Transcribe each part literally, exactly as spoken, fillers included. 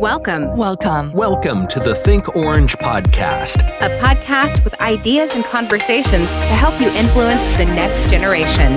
Welcome. Welcome. Welcome to the Think Orange podcast, a podcast with ideas and conversations to help you influence the next generation.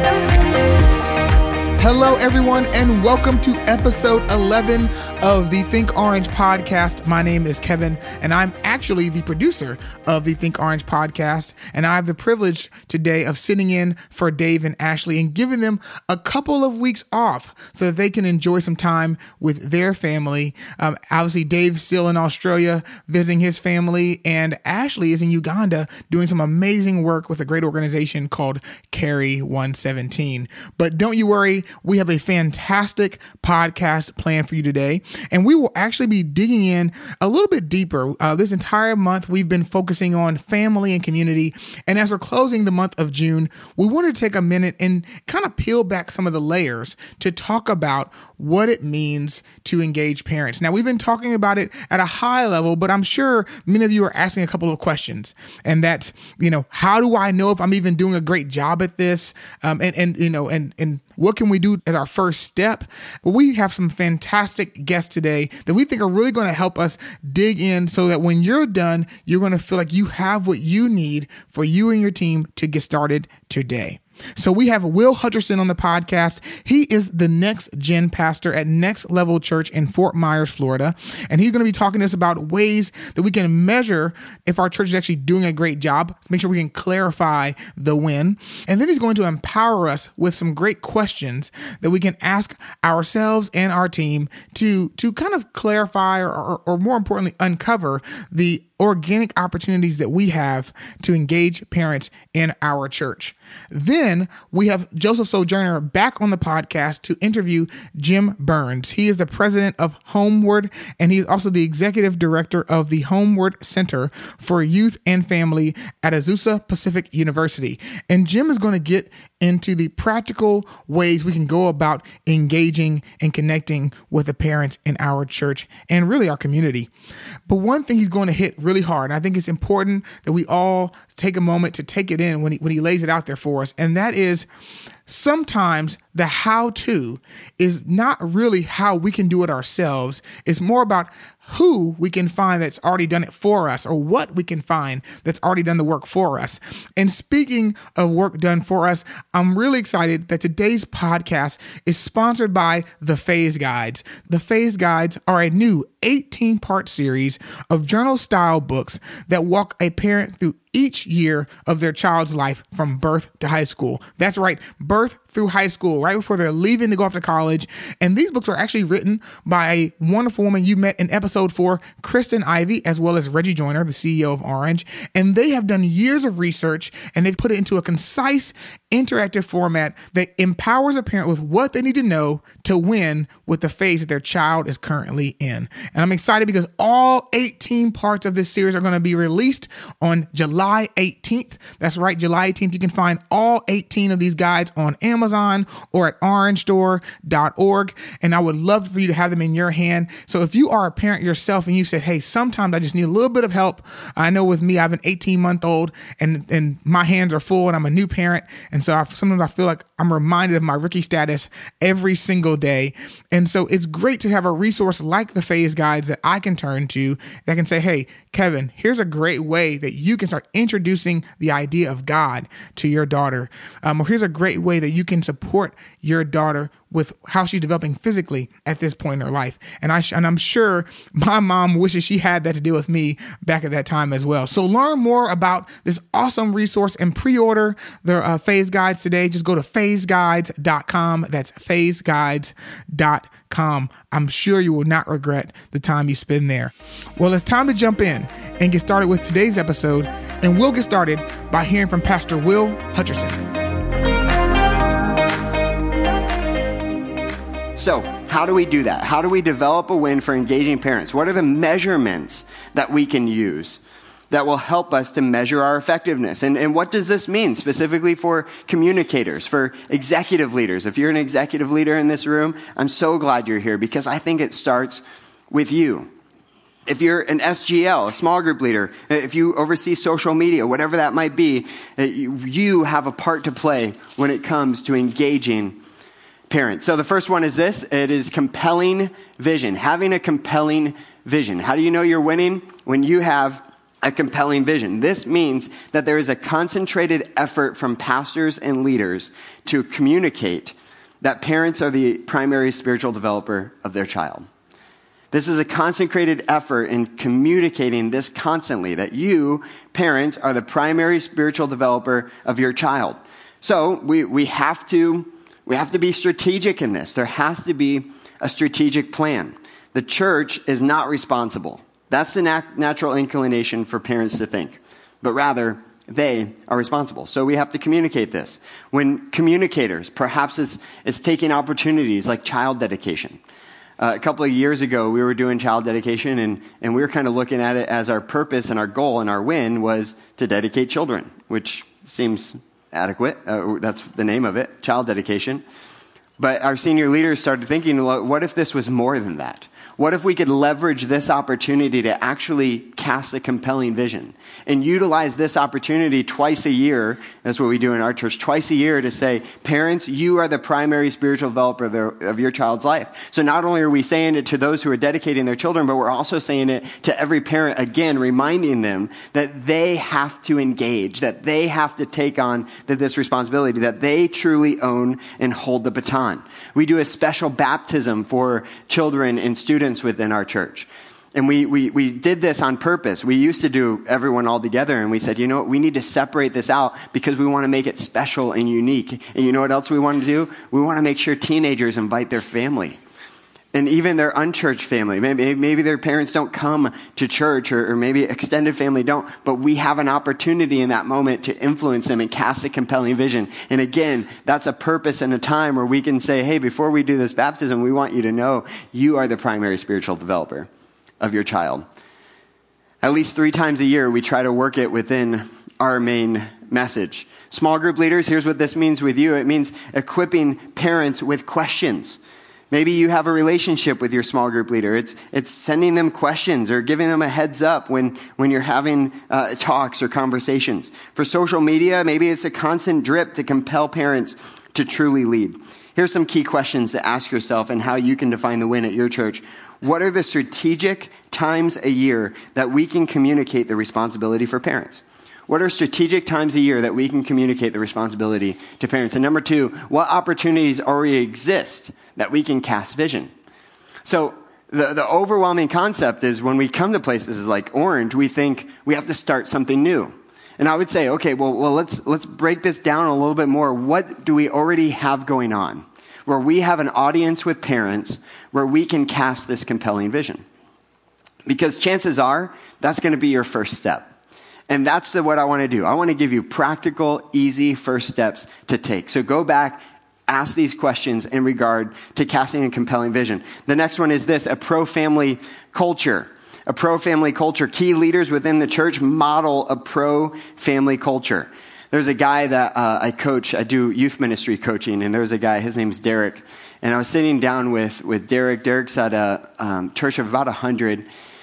Hello, everyone, and welcome to episode eleven of the Think Orange podcast. My name is Kevin, and I'm actually the producer of the Think Orange podcast, and I have the privilege today of sitting in for Dave and Ashley and giving them a couple of weeks off so that they can enjoy some time with their family. Um, obviously, Dave's still in Australia visiting his family, and Ashley is in Uganda doing some amazing work with a great organization called Carry one seventeen. But don't you worry, we have a fantastic podcast planned for you today, and we will actually be digging in a little bit deeper. Uh, this entire month, we've been focusing on family and community, and as we're closing the month of June, we want to take a minute and kind of peel back some of the layers to talk about what it means to engage parents. Now, we've been talking about it at a high level, but I'm sure many of you are asking a couple of questions, and that's, you know, how do I know if I'm even doing a great job at this? Um, and, and, you know, and, and what can we do as our first step? Well, we have some fantastic guests today that we think are really going to help us dig in so that when you're done, you're going to feel like you have what you need for you and your team to get started today. So we have Will Hutcherson on the podcast. He is the next gen pastor at Next Level Church in Fort Myers, Florida. And he's going to be talking to us about ways that we can measure if our church is actually doing a great job, make sure we can clarify the win. And then he's going to empower us with some great questions that we can ask ourselves and our team to, to kind of clarify or, or, or more importantly, uncover the organic opportunities that we have to engage parents in our church. Then we have Joseph Sojourner back on the podcast to interview Jim Burns. He is the president of Homeward, and he is also the executive director of the Homeward Center for Youth and Family at Azusa Pacific University. And Jim is going to get into the practical ways we can go about engaging and connecting with the parents in our church and really our community. But one thing he's going to hit really hard, and I think it's important that we all take a moment to take it in when he, when he lays it out there for us, and that is sometimes the how-to is not really how we can do it ourselves. It's more about who we can find that's already done it for us, or what we can find that's already done the work for us. And speaking of work done for us, I'm really excited that today's podcast is sponsored by The Phase Guides. The Phase Guides are a new eighteen-part series of journal-style books that walk a parent through each year of their child's life from birth to high school. That's right, birth through high school, right before they're leaving to go off to college. And these books are actually written by a wonderful woman you met in episode four, Kristen Ivy, as well as Reggie Joyner, the C E O of Orange. And they have done years of research, and they've put it into a concise, interactive format that empowers a parent with what they need to know to win with the phase that their child is currently in. And I'm excited because all eighteen parts of this series are going to be released on July eighteenth. That's right, July eighteenth. You can find all eighteen of these guides on Amazon or at orange door dot org. And I would love for you to have them in your hand. So if you are a parent yourself and you said, hey, sometimes I just need a little bit of help. I know with me, I have an eighteen month old and, and my hands are full and I'm a new parent. And so I, sometimes I feel like I'm reminded of my rookie status every single day. And so it's great to have a resource like the Phase Guides that I can turn to that can say, hey, Kevin, here's a great way that you can start introducing the idea of God to your daughter. Um, or here's a great way that you can support your daughter with how she's developing physically at this point in her life. And, I sh- and I'm sure my mom wishes she had that to do with me back at that time as well. So learn more about this awesome resource and pre-order the uh, Phase Guides today. Just go to phase guides dot com. That's phase guides dot com. I'm sure you will not regret the time you spend there. Well, it's time to jump in and get started with today's episode. And we'll get started by hearing from Pastor Will Hutcherson. So how do we do that? How do we develop a win for engaging parents? What are the measurements that we can use that will help us to measure our effectiveness? And, and what does this mean specifically for communicators, for executive leaders? If you're an executive leader in this room, I'm so glad you're here because I think it starts with you. If you're an S G L, a small group leader, if you oversee social media, whatever that might be, you have a part to play when it comes to engaging parents. So the first one is this. It is compelling vision, having a compelling vision. How do you know you're winning? When you have a compelling vision. This means that there is a concentrated effort from pastors and leaders to communicate that parents are the primary spiritual developer of their child. This is a concentrated effort in communicating this constantly, that you, parents, are the primary spiritual developer of your child. So we, we have to, we have to be strategic in this. There has to be a strategic plan. The church is not responsible. That's the nat- natural inclination for parents to think. But rather, they are responsible. So we have to communicate this. When communicators, perhaps it's, it's taking opportunities like child dedication. Uh, a couple of years ago, we were doing child dedication, and, and we were kind of looking at it as our purpose and our goal and our win was to dedicate children, which seems adequate. Uh, that's the name of it, child dedication. But our senior leaders started thinking, what if this was more than that? What if we could leverage this opportunity to actually cast a compelling vision and utilize this opportunity twice a year? That's what we do in our church, twice a year, to say, parents, you are the primary spiritual developer of, their, of your child's life. So not only are we saying it to those who are dedicating their children, but we're also saying it to every parent, again, reminding them that they have to engage, that they have to take on this responsibility, that they truly own and hold the baton. We do a special baptism for children and students within our church. And we, we, we did this on purpose. We used to do everyone all together, and we said, you know what, we need to separate this out because we want to make it special and unique. And you know what else we want to do? We want to make sure teenagers invite their family. And even their unchurched family. Maybe, maybe their parents don't come to church, or, or maybe extended family don't, but we have an opportunity in that moment to influence them and cast a compelling vision. And again, that's a purpose and a time where we can say, hey, before we do this baptism, we want you to know you are the primary spiritual developer of your child. At least three times a year, we try to work it within our main message. Small group leaders, here's what this means with you. It means equipping parents with questions. Maybe you have a relationship with your small group leader. It's it's sending them questions or giving them a heads up when, when you're having uh, talks or conversations. For social media, maybe it's a constant drip to compel parents to truly lead. Here's some key questions to ask yourself and how you can define the win at your church. What are the strategic times a year that we can communicate the responsibility for parents? What are strategic times a year that we can communicate the responsibility to parents? And number two, what opportunities already exist that we can cast vision? So the, the overwhelming concept is when we come to places like Orange, we think we have to start something new. And I would say, okay, well, well let's let's break this down a little bit more. What do we already have going on where we have an audience with parents where we can cast this compelling vision? Because chances are that's going to be your first step. And that's the, what I want to do. I want to give you practical, easy first steps to take. So go back, ask these questions in regard to casting a compelling vision. The next one is this, a pro-family culture. A pro-family culture. Key leaders within the church model a pro-family culture. There's a guy that uh, I coach, I do youth ministry coaching, and there's a guy, his name's Derek. And I was sitting down with, with Derek. Derek's at a um, church of about one hundred.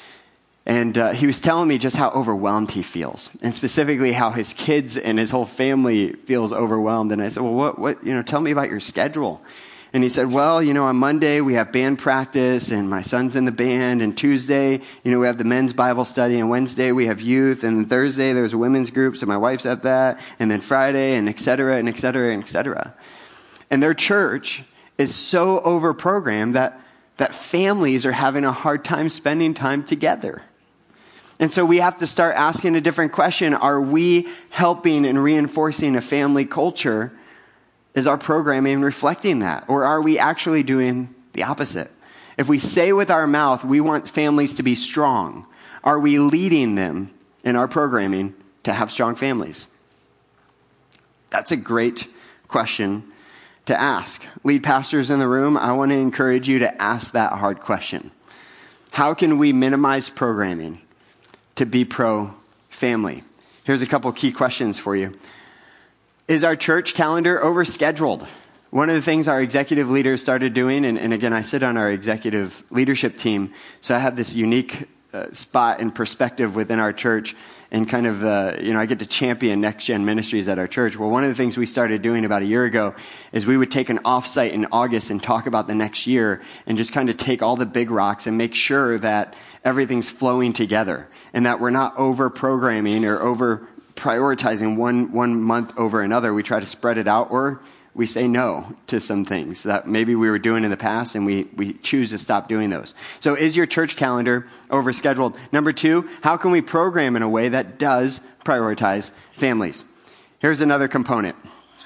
And uh, he was telling me just how overwhelmed he feels, and specifically how his kids and his whole family feels overwhelmed. And I said, well, what, what, you know, tell me about your schedule. And he said, well, you know, on Monday we have band practice, and my son's in the band. And Tuesday, you know, we have the men's Bible study. And Wednesday we have youth. And Thursday there's a women's group, so my wife's at that. And then Friday, and et cetera, and et cetera, and et cetera. And their church is so overprogrammed that that families are having a hard time spending time together. And so we have to start asking a different question. Are we helping and reinforcing a family culture? Is our programming reflecting that? Or are we actually doing the opposite? If we say with our mouth we want families to be strong, are we leading them in our programming to have strong families? That's a great question to ask. Lead pastors in the room, I want to encourage you to ask that hard question. How can we minimize programming to be pro-family? Here's a couple key questions for you. Is our church calendar overscheduled? One of the things our executive leaders started doing, and, and again, I sit on our executive leadership team, so I have this unique uh, spot and perspective within our church, and kind of, uh, you know, I get to champion Next Gen Ministries at our church. Well, one of the things we started doing about a year ago is we would take an offsite in August and talk about the next year and just kind of take all the big rocks and make sure that everything's flowing together and that we're not over programming or over prioritizing one, one month over another. We try to spread it out, or we say no to some things that maybe we were doing in the past, and we, we choose to stop doing those. So is your church calendar overscheduled? Number two, how can we program in a way that does prioritize families? Here's another component.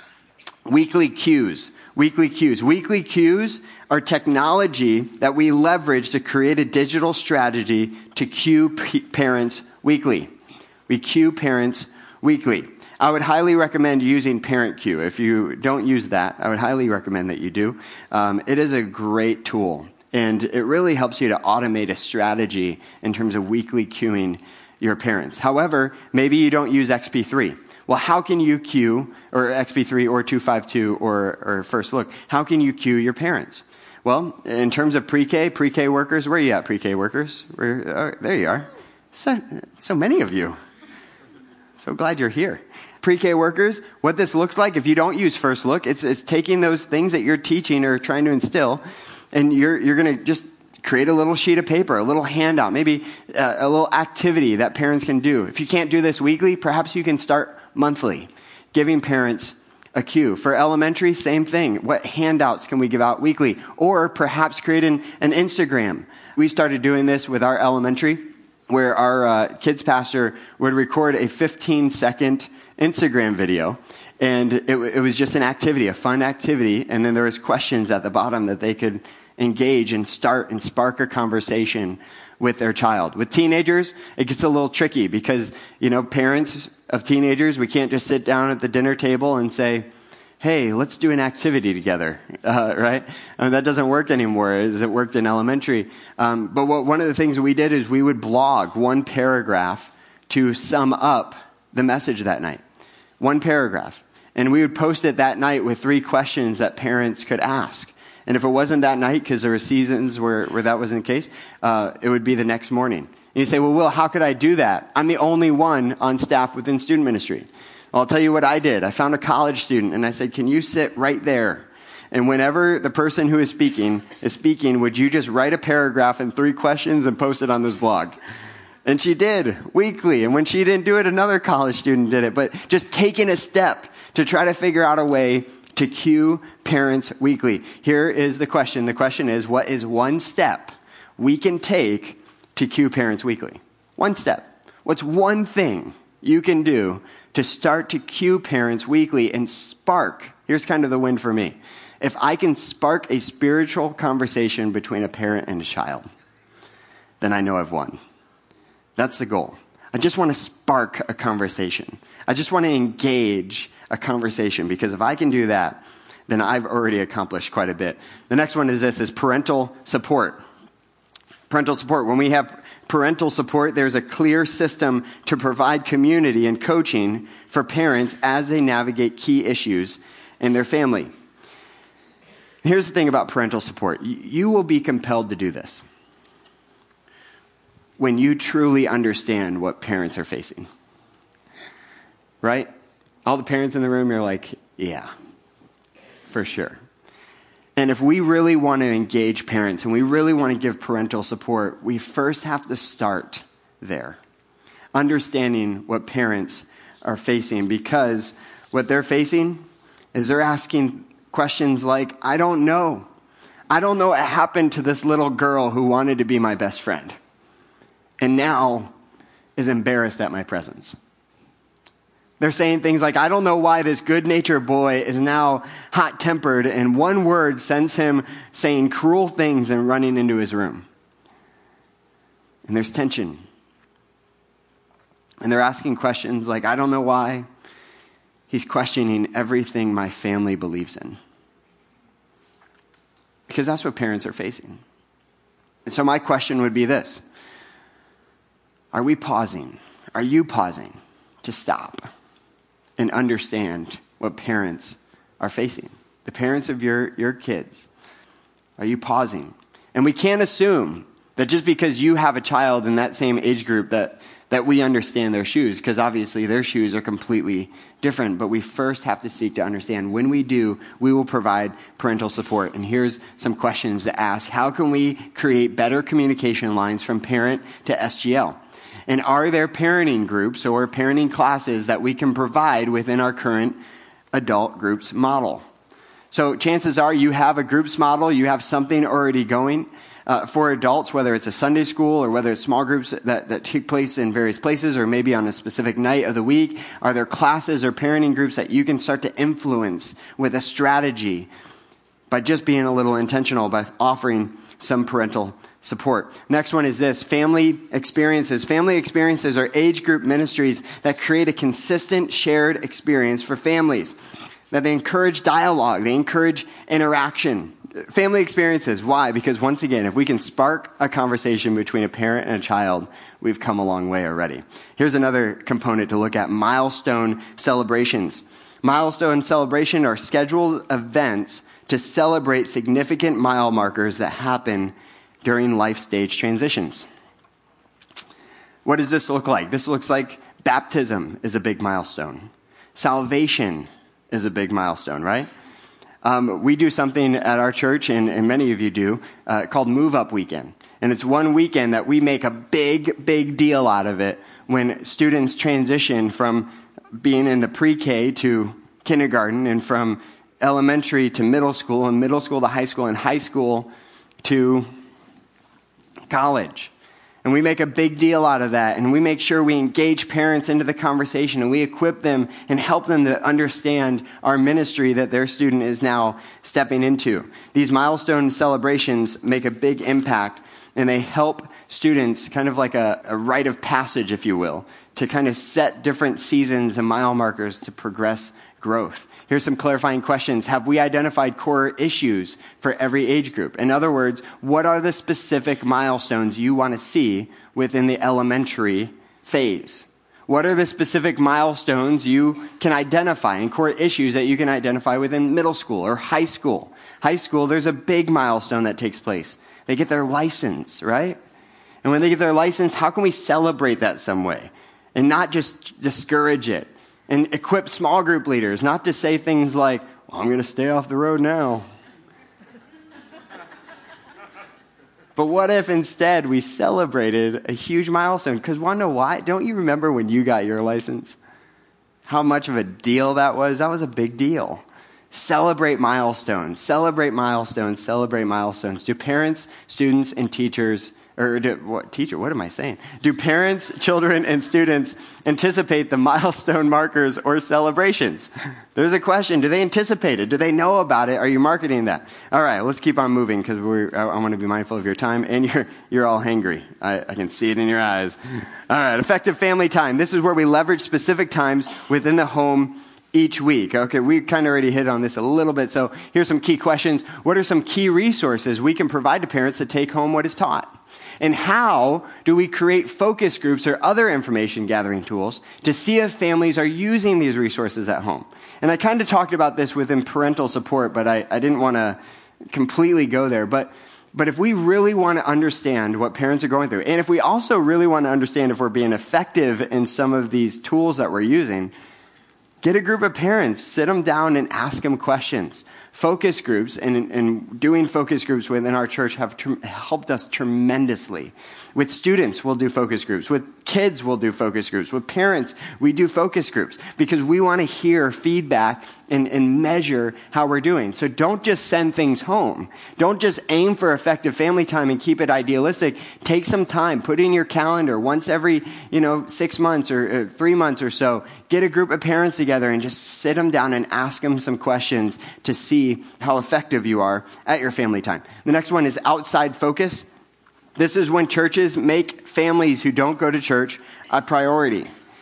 Weekly cues. Weekly cues. Weekly cues are technology that we leverage to create a digital strategy to cue p- parents weekly. We cue parents weekly. I would highly recommend using ParentCue. If you don't use that, I would highly recommend that you do. Um, it is a great tool, and it really helps you to automate a strategy in terms of weekly cueing your parents. However, maybe you don't use X P three. Well, how can you cue, or X P three or two fifty-two or, or First Look, how can you cue your parents? Well, in terms of pre-K, pre-K workers, where are you at, pre-K workers? Where, oh, there you are. So, so many of you. So glad you're here. Pre-K workers, what this looks like, if you don't use First Look, it's, it's taking those things that you're teaching or trying to instill, and you're, you're going to just create a little sheet of paper, a little handout, maybe a, a little activity that parents can do. If you can't do this weekly, perhaps you can start monthly, giving parents a cue. For elementary, same thing. What handouts can we give out weekly? Or perhaps create an, an Instagram. We started doing this with our elementary, where our uh, kids pastor would record a fifteen second Instagram video, and it, it was just an activity, a fun activity, and then there was questions at the bottom that they could engage and start and spark a conversation with their child. With teenagers, it gets a little tricky because, you know, parents of teenagers, we can't just sit down at the dinner table and say, hey, let's do an activity together, uh, right? I mean, that doesn't work anymore as it worked in elementary. Um, but what, one of the things we did is we would blog one paragraph to sum up the message that night. One paragraph. And we would post it that night with three questions that parents could ask. And if it wasn't that night, because there were seasons where, where that wasn't the case, uh, it would be the next morning. And you say, well, Will, how could I do that? I'm the only one on staff within student ministry. Well, I'll tell you what I did. I found a college student, and I said, can you sit right there? And whenever the person who is speaking is speaking, would you just write a paragraph and three questions and post it on this blog? And she did, weekly. And when she didn't do it, another college student did it. But just taking a step to try to figure out a way to cue parents weekly. Here is the question. The question is, what is one step we can take to cue parents weekly? One step. What's one thing you can do to start to cue parents weekly and spark? Here's kind of the win for me. If I can spark a spiritual conversation between a parent and a child, then I know I've won. That's the goal. I just want to spark a conversation. I just want to engage a conversation, because if I can do that, then I've already accomplished quite a bit. The next one is this, is parental support. Parental support. When we have parental support, there's a clear system to provide community and coaching for parents as they navigate key issues in their family. Here's the thing about parental support. You will be compelled to do this when you truly understand what parents are facing. Right? All the parents in the room, you're like, yeah, for sure. And if we really want to engage parents and we really want to give parental support, we first have to start there. Understanding what parents are facing, because what they're facing is they're asking questions like, I don't know. I don't know what happened to this little girl who wanted to be my best friend and now is embarrassed at my presence. They're saying things like, I don't know why this good-natured boy is now hot-tempered, and one word sends him saying cruel things and running into his room. And there's tension. And they're asking questions like, I don't know why he's questioning everything my family believes in. Because that's what parents are facing. And so my question would be this. Are we pausing? Are you pausing to stop and understand what parents are facing? The parents of your, your kids. Are you pausing? And we can't assume That just because you have a child in that same age group that, that we understand their shoes, because obviously their shoes are completely different. But we first have to seek to understand. When we do, we will provide parental support. And here's some questions to ask. How can we create better communication lines from parent to S G L? And are there parenting groups or parenting classes that we can provide within our current adult groups model? So chances are you have a groups model, you have something already going. Uh, for adults, whether it's a Sunday school or whether it's small groups that, that take place in various places or maybe on a specific night of the week, are there classes or parenting groups that you can start to influence with a strategy by just being a little intentional, by offering some parental support? Next one is this, family experiences. Family experiences are age group ministries that create a consistent shared experience for families, that they encourage dialogue, they encourage interaction. Family experiences. Why? Because once again, if we can spark a conversation between a parent and a child, we've come a long way already. Here's another component to look at, milestone celebrations. Milestone celebration are scheduled events to celebrate significant mile markers that happen during life stage transitions. What does this look like? This looks like baptism is a big milestone. Salvation is a big milestone, right? Um, we do something at our church, and, and many of you do, uh, called Move Up Weekend. And it's one weekend that we make a big, big deal out of it when students transition from being in the pre-K to kindergarten, and from elementary to middle school, and middle school to high school, and high school to college. And we make a big deal out of that, and we make sure we engage parents into the conversation, and we equip them and help them to understand our ministry that their student is now stepping into. These milestone celebrations make a big impact, and they help students, kind of like a, a rite of passage, if you will, to kind of set different seasons and mile markers to progress growth. Here's some clarifying questions. Have we identified core issues for every age group? In other words, what are the specific milestones you want to see within the elementary phase? What are the specific milestones you can identify and core issues that you can identify within middle school or high school? High school, there's a big milestone that takes place. They get their license, right? And when they get their license, how can we celebrate that some way and not just discourage it? And equip small group leaders not to say things like, well, I'm going to stay off the road now. But what if instead we celebrated a huge milestone? Because want to know why? Don't you remember when you got your license? How much of a deal that was? That was a big deal. Celebrate milestones. Celebrate milestones. Celebrate milestones. Do parents, students, and teachers Or do, what, teacher, what am I saying? Do parents, children, and students anticipate the milestone markers or celebrations? There's a question. Do they anticipate it? Do they know about it? Are you marketing that? All right, let's keep on moving because we're. I, I want to be mindful of your time, and you're you're all hangry. I, I can see it in your eyes. All right, effective family time. This is where we leverage specific times within the home each week. Okay, we kind of already hit on this a little bit, so here's some key questions. What are some key resources we can provide to parents to take home what is taught? And how do we create focus groups or other information gathering tools to see if families are using these resources at home? And I kind of talked about this within parental support, but I, I didn't want to completely go there. But But if we really want to understand what parents are going through, and if we also really want to understand if we're being effective in some of these tools that we're using, get a group of parents, sit them down and ask them questions. Focus groups and, and doing focus groups within our church have tr- helped us tremendously. With students, we'll do focus groups. With kids, we'll do focus groups. With parents, we do focus groups because we want to hear feedback and, and measure how we're doing. So don't just send things home. Don't just aim for effective family time and keep it idealistic. Take some time. Put it in your calendar once every, you know, six months or uh, three months or so. Get a group of parents together and just sit them down and ask them some questions to see how effective you are at your family time. The next one is outside focus. This is when churches make families who don't go to church a priority.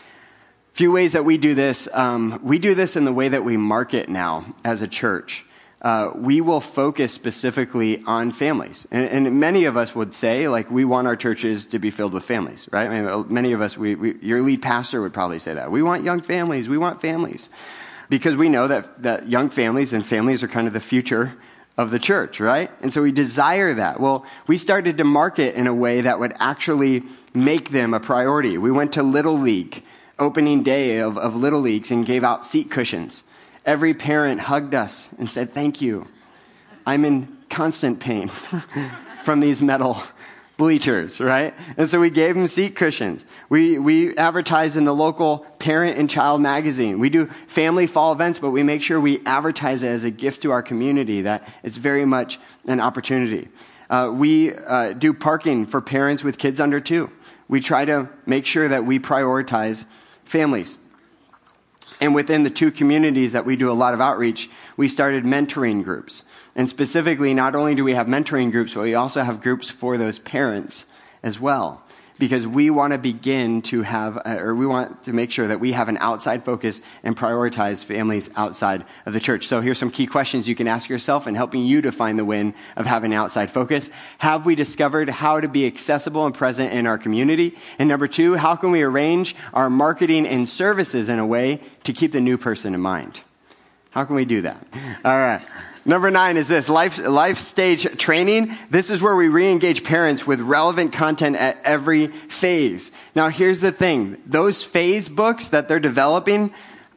Few ways that we do this. Um, we do this in the way that we market now as a church. Uh, we will focus specifically on families. And, and many of us would say, like, we want our churches to be filled with families, right? I mean, many of us, we, we, your lead pastor would probably say that. We want young families. We want families. Because we know that, that young families and families are kind of the future of the church, right? And so we desire that. Well, we started to market in a way that would actually make them a priority. We went to Little League, opening day of, of Little Leagues, and gave out seat cushions. Every parent hugged us and said, thank you. I'm in constant pain from these metal bleachers, right? And so we gave them seat cushions. We we advertise in the local parent and child magazine. We do family fall events, but we make sure we advertise it as a gift to our community, that it's very much an opportunity. Uh, we uh, do parking for parents with kids under two. We try to make sure that we prioritize families. And within the two communities that we do a lot of outreach, we started mentoring groups. And specifically, not only do we have mentoring groups, but we also have groups for those parents as well. Because we want to begin to have, or we want to make sure that we have an outside focus and prioritize families outside of the church. So here's some key questions you can ask yourself in helping you define the win of having an outside focus. Have we discovered how to be accessible and present in our community? And number two, how can we arrange our marketing and services in a way to keep the new person in mind? How can we do that? All right. Number nine is this, life, life stage training. This is where we re-engage parents with relevant content at every phase. Now, here's the thing. Those phase books that they're developing,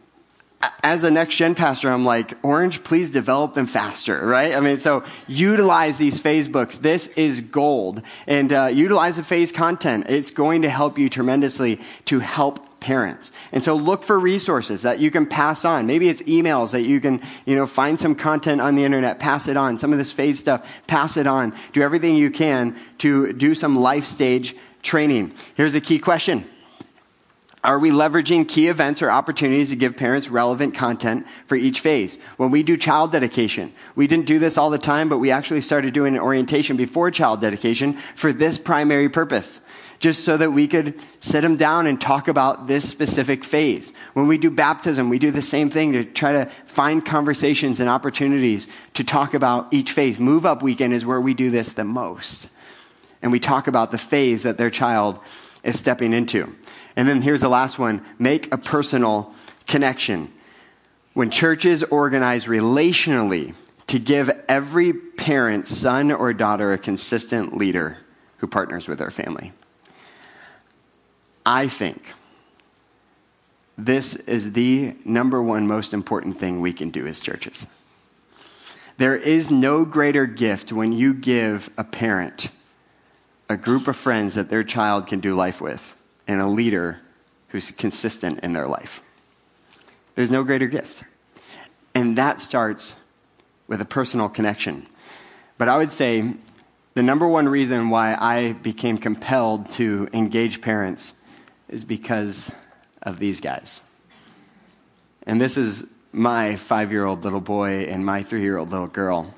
as a next-gen pastor, I'm like, Orange, please develop them faster, right? I mean, so utilize these phase books. This is gold. And uh, utilize the phase content. It's going to help you tremendously to help parents. And so look for resources that you can pass on. Maybe it's emails that you can, you know, find some content on the internet, pass it on. Some of this phase stuff, pass it on. Do everything you can to do some life stage training. Here's a key question. Are we leveraging key events or opportunities to give parents relevant content for each phase? When we do child dedication, we didn't do this all the time, but we actually started doing an orientation before child dedication for this primary purpose, just so that we could sit them down and talk about this specific phase. When we do baptism, we do the same thing to try to find conversations and opportunities to talk about each phase. Move Up Weekend is where we do this the most. And we talk about the phase that their child is stepping into. And then here's the last one. Make a personal connection. When churches organize relationally to give every parent, son or daughter, a consistent leader who partners with their family. I think this is the number one most important thing we can do as churches. There is no greater gift when you give a parent a group of friends that their child can do life with and a leader who's consistent in their life. There's no greater gift. And that starts with a personal connection. But I would say the number one reason why I became compelled to engage parents is because of these guys. And this is my five-year-old little boy and my three-year-old little girl,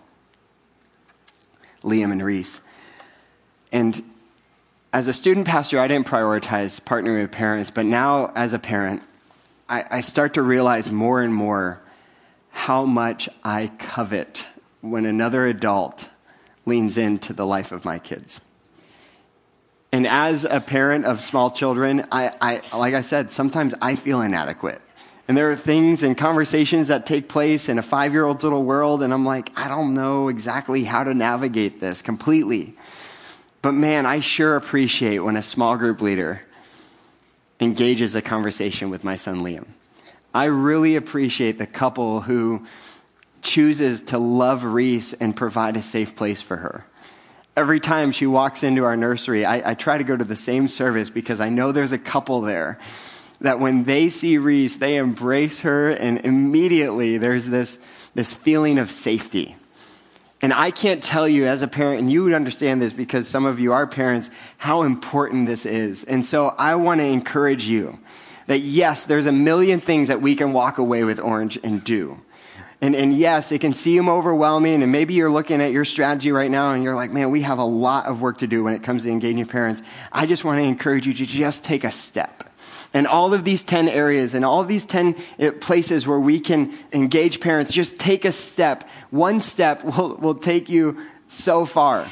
Liam and Reese. And as a student pastor, I didn't prioritize partnering with parents, but now as a parent, I, I start to realize more and more how much I covet when another adult leans into the life of my kids. And as a parent of small children, I, I, like I said, sometimes I feel inadequate. And there are things and conversations that take place in a five-year-old's little world, and I'm like, I don't know exactly how to navigate this completely. But man, I sure appreciate when a small group leader engages a conversation with my son Liam. I really appreciate the couple who chooses to love Reese and provide a safe place for her. Every time she walks into our nursery, I, I try to go to the same service because I know there's a couple there that when they see Reese, they embrace her, and immediately there's this, this feeling of safety. And I can't tell you as a parent, and you would understand this because some of you are parents, how important this is. And so I want to encourage you that yes, there's a million things that we can walk away with Orange and do. And, and yes, it can seem overwhelming, and maybe you're looking at your strategy right now and you're like, man, we have a lot of work to do when it comes to engaging parents. I just want to encourage you to just take a step. And all of these ten areas and all of these ten places where we can engage parents, just take a step. One step will, will take you so far.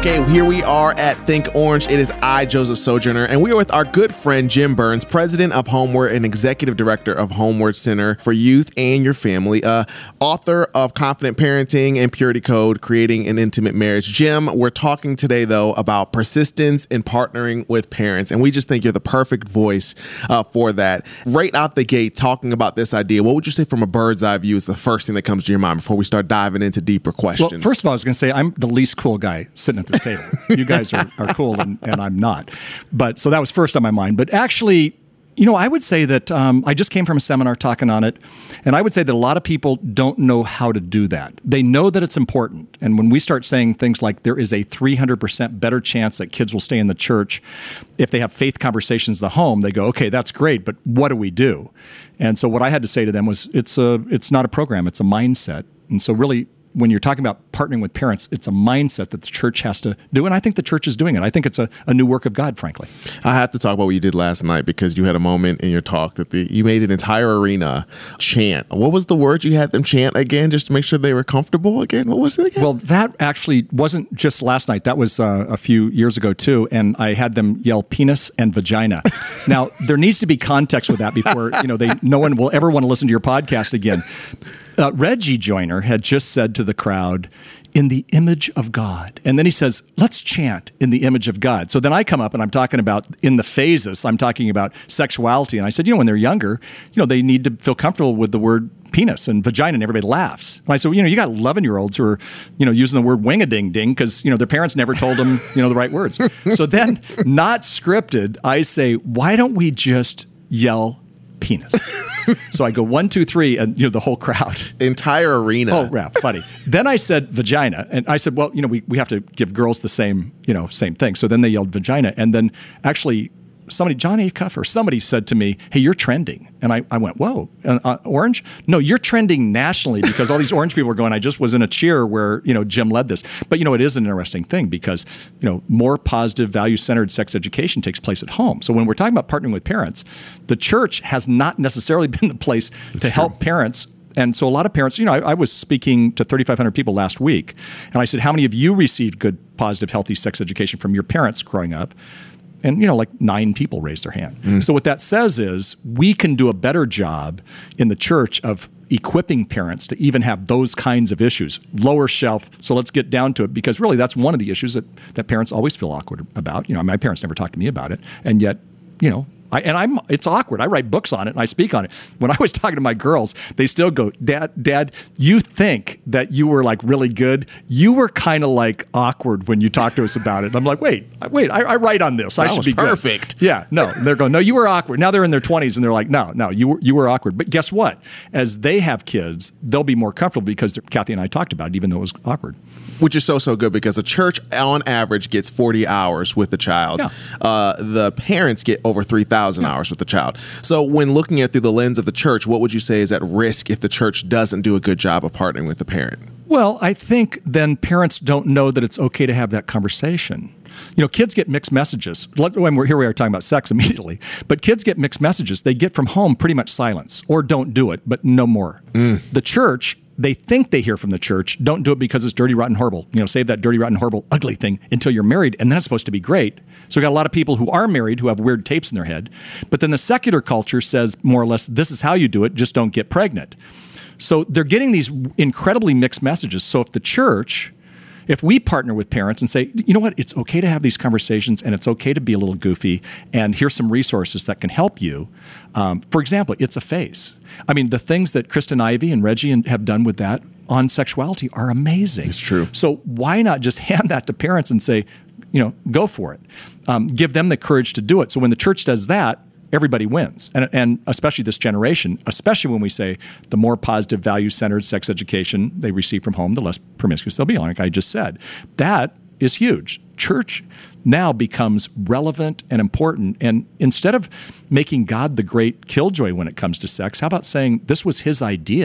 Okay, here we are at Think Orange. It is I, Joseph Sojourner, and we are with our good friend Jim Burns, president of Homeward and executive director of Homeward Center for Youth and Your Family, uh, author of Confident Parenting and Purity Code, Creating an Intimate Marriage. Jim, we're talking today, though, about persistence in partnering with parents, and we just think you're the perfect voice uh, for that. Right out the gate, talking about this idea, what would you say from a bird's eye view is the first thing that comes to your mind before we start diving into deeper questions? Well, first of all, I was going to say I'm the least cool guy sitting at this table. You guys are, are cool and, and I'm not. But so that was first on my mind. But actually, you know, I would say that um, I just came from a seminar talking on it. And I would say that a lot of people don't know how to do that. They know that it's important. And when we start saying things like there is a three hundred percent better chance that kids will stay in the church if they have faith conversations in the home, they go, okay, that's great, but what do we do? And so what I had to say to them was it's a, it's not a program, it's a mindset. And so really, when you're talking about partnering with parents, it's a mindset that the church has to do. And I think the church is doing it. I think it's a, a new work of God, frankly. I have to talk about what you did last night because you had a moment in your talk that the, you made an entire arena chant. What was the word you had them chant again, just to make sure they were comfortable again? What was it again? Well, that actually wasn't just last night. That was uh, a few years ago, too. And I had them yell penis and vagina. Now, there needs to be context with that before, you know, they no one will ever want to listen to your podcast again. Uh, Reggie Joyner had just said to the crowd, in the image of God. And then he says, let's chant in the image of God. So then I come up and I'm talking about in the phases, I'm talking about sexuality. And I said, you know, when they're younger, you know, they need to feel comfortable with the word penis and vagina, and everybody laughs. And I said, well, you know, you got eleven-year-olds who are, you know, using the word wing-a-ding-ding because, you know, their parents never told them, you know, the right words. So then, not scripted, I say, why don't we just yell penis? So I go one, two, three, and you know the whole crowd, entire arena. Oh, yeah, funny. Then I said vagina, and I said, well, you know, we, we have to give girls the same, you know, same thing. So then they yelled vagina, and then actually somebody, John Acuff or somebody said to me, hey, you're trending. And I, I went, whoa, uh, uh, orange? No, you're trending nationally because all these orange people are going, I just was in a cheer where, you know, Jim led this. But, you know, it is an interesting thing because, you know, more positive, value-centered sex education takes place at home. So when we're talking about partnering with parents, the church has not necessarily been the place That's to true. help parents. And so a lot of parents, you know, I, I was speaking to thirty-five hundred people last week, and I said, how many of you received good, positive, healthy sex education from your parents growing up? And, you know, like nine people raised their hand. Mm. So what that says is we can do a better job in the church of equipping parents to even have those kinds of issues. Lower shelf. So let's get down to it because really that's one of the issues that, that parents always feel awkward about. You know, my parents never talked to me about it. And yet, you know, I, and I'm, it's awkward. I write books on it and I speak on it. When I was talking to my girls, they still go, Dad, Dad, you think that you were like really good. You were kind of like awkward when you talked to us about it. And I'm like, wait, wait, I, I write on this. That I should was be perfect. Good. Yeah, no. And they're going, no, you were awkward. Now they're in their twenties and they're like, no, no, you were, you were awkward. But guess what? As they have kids, they'll be more comfortable because Kathy and I talked about it, even though it was awkward. Which is so, so good because a church on average gets forty hours with the child. Yeah. Uh, the parents get over three thousand yeah. hours with the child. So when looking at it through the lens of the church, what would you say is at risk if the church doesn't do a good job of partnering with the parent? Well, I think then parents don't know that it's okay to have that conversation. You know, kids get mixed messages. When we're here, we are talking about sex immediately. But kids get mixed messages. They get from home pretty much silence or don't do it, but no more. Mm. The church, they think they hear from the church. Don't do it because it's dirty, rotten, horrible. You know, save that dirty, rotten, horrible, ugly thing until you're married, and that's supposed to be great. So we got a lot of people who are married who have weird tapes in their head. But then the secular culture says more or less, this is how you do it, just don't get pregnant. So they're getting these incredibly mixed messages. So if the church, if we partner with parents and say, you know what, it's okay to have these conversations and it's okay to be a little goofy and here's some resources that can help you. Um, for example, It's a Phase. I mean, the things that Kristen Ivy and Reggie have done with that on sexuality are amazing. It's true. So why not just hand that to parents and say, you know, go for it. Um, give them the courage to do it. So when the church does that, everybody wins. And, and especially this generation, especially when we say the more positive, value-centered sex education they receive from home, the less promiscuous they'll be, like I just said. That is huge. Church now becomes relevant and important. And instead of making God the great killjoy when it comes to sex, how about saying this was his idea?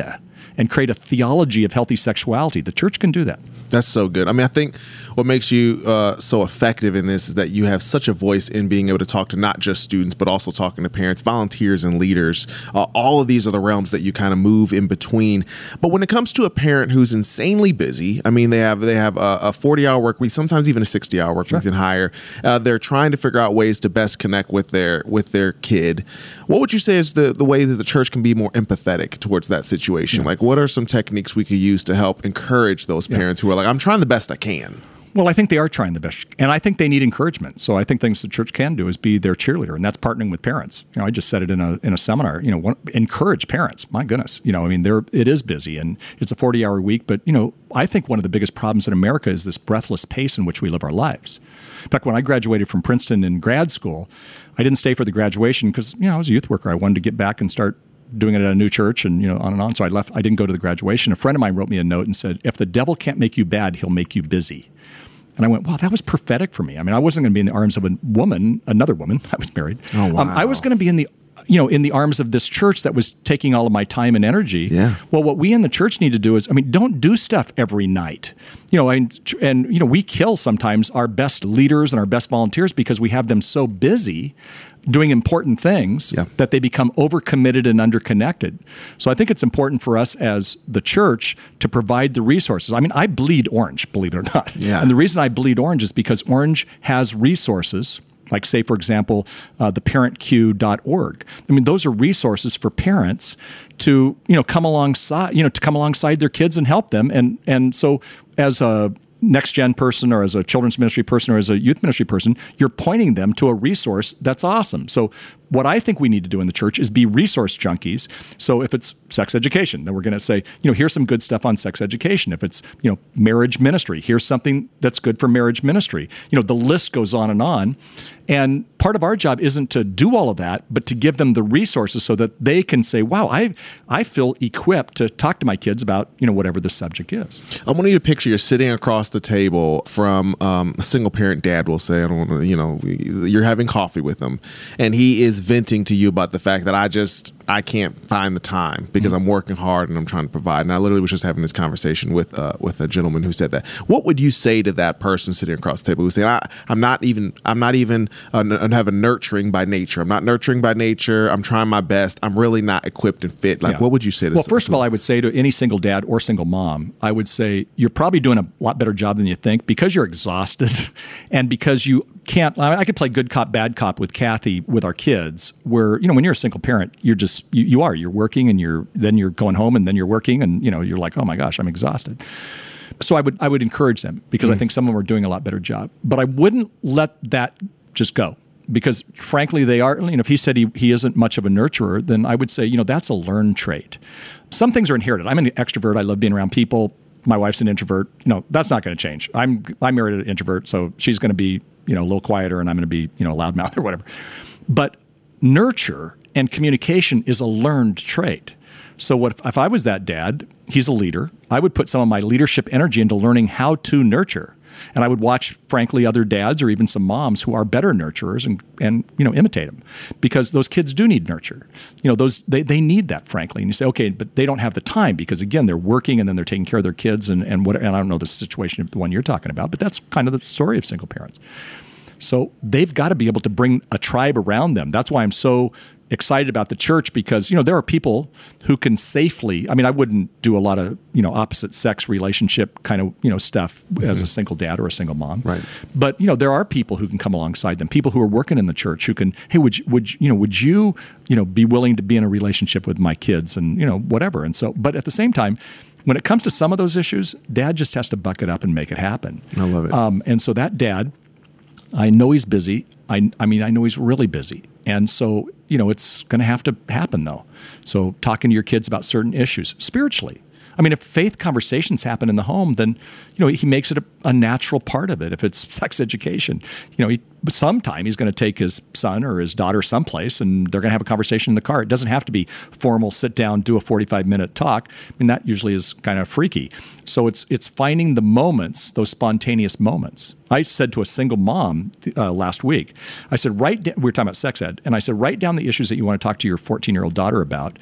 and create a theology of healthy sexuality. The church can do that. That's so good. I mean, I think what makes you uh, so effective in this is that you have such a voice in being able to talk to not just students, but also talking to parents, volunteers, and leaders. Uh, all of these are the realms that you kind of move in between. But when it comes to a parent who's insanely busy, I mean, they have they have a forty-hour work week, sometimes even a sixty-hour work Sure. week and higher. Uh, they're trying to figure out ways to best connect with their with their kid. What would you say is the, the way that the church can be more empathetic towards that situation? Yeah. Like, what are some techniques we could use to help encourage those parents who are like, I'm trying the best I can? Well, I think they are trying the best, and I think they need encouragement. So I think things the church can do is be their cheerleader, and that's partnering with parents. You know, I just said it in a in a seminar. You know, one, encourage parents. My goodness, you know, I mean, they're it is busy, and it's a forty-hour week. But you know, I think one of the biggest problems in America is this breathless pace in which we live our lives. In fact, when I graduated from Princeton in grad school, I didn't stay for the graduation because you know I was a youth worker. I wanted to get back and start doing it at a new church, and you know, on and on. So I left. I didn't go to the graduation. A friend of mine wrote me a note and said, "If the devil can't make you bad, he'll make you busy." And I went, wow, that was prophetic for me. I mean, I wasn't going to be in the arms of a woman, another woman. I was married. Oh, wow. Um, I was going to be in the, you know, in the arms of this church that was taking all of my time and energy. Yeah. Well, what we in the church need to do is, I mean, don't do stuff every night. You know, and, and you know, we kill sometimes our best leaders and our best volunteers because we have them so busy doing important things yeah. that they become overcommitted and underconnected. So I think it's important for us as the church to provide the resources. I mean, I bleed Orange, believe it or not. Yeah. And the reason I bleed Orange is because Orange has resources, like, say, for example, uh, the parent q dot org. I mean, those are resources for parents to, you know, come alongside, you know, to come alongside their kids and help them. And and so as a next gen person or as a children's ministry person or as a youth ministry person, you're pointing them to a resource that's awesome. So what I think we need to do in the church is be resource junkies. So if it's sex education, then we're going to say, you know, here's some good stuff on sex education. If it's, you know, marriage ministry, here's something that's good for marriage ministry. You know, the list goes on and on. And part of our job isn't to do all of that, but to give them the resources so that they can say, wow, I I feel equipped to talk to my kids about, you know, whatever the subject is. I want you to picture you're sitting across the table from um, a single parent dad, we'll say. I don't want to, you know, you're having coffee with him, and he is venting to you about the fact that I just, I can't find the time because mm-hmm. I'm working hard and I'm trying to provide. And I literally was just having this conversation with uh, with a gentleman who said that. What would you say to that person sitting across the table who said, I, I'm not even, I'm not even, uh, n- have a nurturing by nature. I'm not nurturing by nature. I'm trying my best. I'm really not equipped and fit. Like, Yeah. what would you say to Well, some- first of all, I would say to any single dad or single mom, I would say you're probably doing a lot better job than you think because you're exhausted and because you can't. I could play good cop, bad cop with Kathy with our kids where, you know, when you're a single parent, you're just, you, you are, you're working and you're, then you're going home and then you're working and, you know, you're like, oh my gosh, I'm exhausted. So I would, I would encourage them because mm. I think some of them are doing a lot better job, but I wouldn't let that just go. Because frankly, they are, you know, if he said he, he isn't much of a nurturer, then I would say, you know, that's a learned trait. Some things are inherited. I'm an extrovert. I love being around people. My wife's an introvert. You know, that's not going to change. I'm I married an introvert, so she's going to be, you know, a little quieter and I'm going to be, you know, loudmouth or whatever. But nurture and communication is a learned trait. So what if, if I was that dad, he's a leader, I would put some of my leadership energy into learning how to nurture. And I would watch, frankly, other dads or even some moms who are better nurturers and, and you know, imitate them because those kids do need nurture. You know, those they, they need that, frankly. And you say, okay, but they don't have the time because, again, they're working and then they're taking care of their kids and, and what. And I don't know the situation of the one you're talking about, but that's kind of the story of single parents. So they've got to be able to bring a tribe around them. That's why I'm so excited about the church because, you know, there are people who can safely, I mean, I wouldn't do a lot of, you know, opposite sex relationship kind of, you know, stuff mm-hmm. as a single dad or a single mom. Right. But, you know, there are people who can come alongside them, people who are working in the church who can, hey, would you, would you, you know, would you, you know, be willing to be in a relationship with my kids and, you know, whatever. And so, but at the same time, when it comes to some of those issues, dad just has to buck it up and make it happen. I love it. Um, and so that dad, I know he's busy. I, I mean, I know he's really busy. And so, you know, it's going to have to happen, though. So talking to your kids about certain issues spiritually. I mean, if faith conversations happen in the home, then, you know, he makes it a, a natural part of it. If it's sex education, you know, he, sometime he's going to take his son or his daughter someplace and they're going to have a conversation in the car. It doesn't have to be formal, sit down, do a forty-five minute talk. I mean, that usually is kind of freaky. So it's it's finding the moments, those spontaneous moments. I said to a single mom uh, last week, I said, write down, we were talking about sex ed, and I said, write down the issues that you want to talk to your fourteen-year-old daughter about.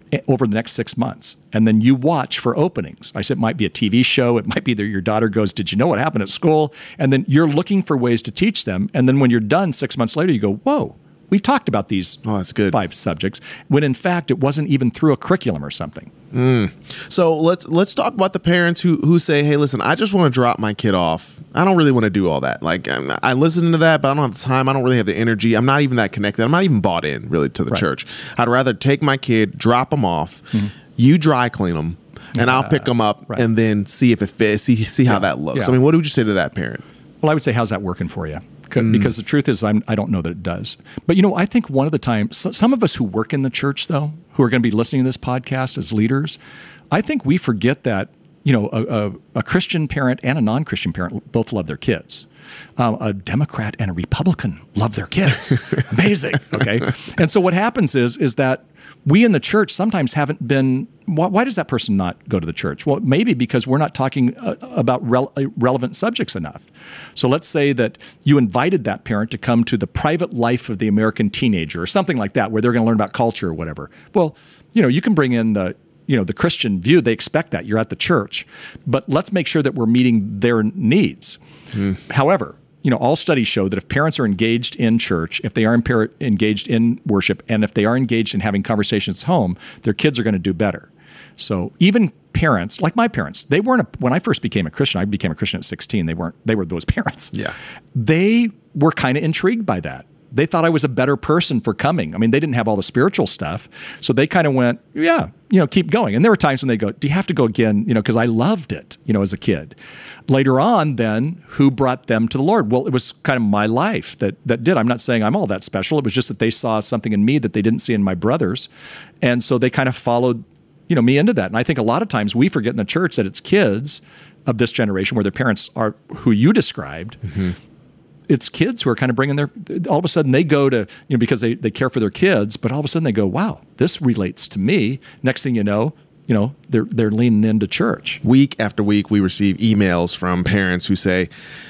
over the next six months. And then you watch for openings. I said it might be a T V show. It might be that your daughter goes, did you know what happened at school? And then you're looking for ways to teach them. And then when you're done six months later, you go, whoa, we talked about these oh, that's good. five subjects, when in fact it wasn't even through a curriculum or something. Mm. So let's let's talk about the parents who who say, hey, listen, I just want to drop my kid off. I don't really want to do all that. Like, I'm, I listen to that, but I don't have the time. I don't really have the energy. I'm not even that connected. I'm not even bought in really to the Right. church. I'd rather take my kid, drop him off, Mm-hmm. you dry clean them, and I'll pick them up right. and then see if it fits, see see how Yeah. that looks. Yeah. I mean, what would you say to that parent? Well, I would say, how's that working for you? Because the truth is, I'm, I don't know that it does. But, you know, I think one of the times, so- some of us who work in the church, though, who are going to be listening to this podcast as leaders, I think we forget that, you know, a, a, a Christian parent and a non-Christian parent both love their kids. Um, a Democrat and a Republican love their kids. Amazing. Okay. And so what happens is, is that we in the church sometimes haven't been, why, why does that person not go to the church? Well, maybe because we're not talking uh, about rel- relevant subjects enough. So let's say that you invited that parent to come to the private life of the American teenager or something like that, where they're going to learn about culture or whatever. Well, you know, you can bring in the, you know, the Christian view. They expect that. You're at the church. But let's make sure that we're meeting their needs. Mm. However, you know, all studies show that if parents are engaged in church, if they are imper- engaged in worship, and if they are engaged in having conversations at home, their kids are going to do better. So even parents, like my parents, they weren't, a, when I first became a Christian, I became a Christian at sixteen, they weren't, they were those parents. Yeah. They were kind of intrigued by that. They thought I was a better person for coming. I mean, they didn't have all the spiritual stuff. So they kind of went, yeah, you know, keep going. And there were times when they go, do you have to go again? You know, because I loved it, you know, as a kid. Later on, then, who brought them to the Lord? Well, it was kind of my life that that did. I'm not saying I'm all that special. It was just that they saw something in me that they didn't see in my brothers. And so they kind of followed, you know, me into that. And I think a lot of times we forget in the church that it's kids of this generation where their parents are who you described. Mm-hmm. It's kids who are kind of bringing their, all of a sudden they go to, you know, because they, they care for their kids, but all of a sudden they go, wow, this relates to me. Next thing you know, you know, they're they're leaning into church. Week after week, we receive emails from parents who say,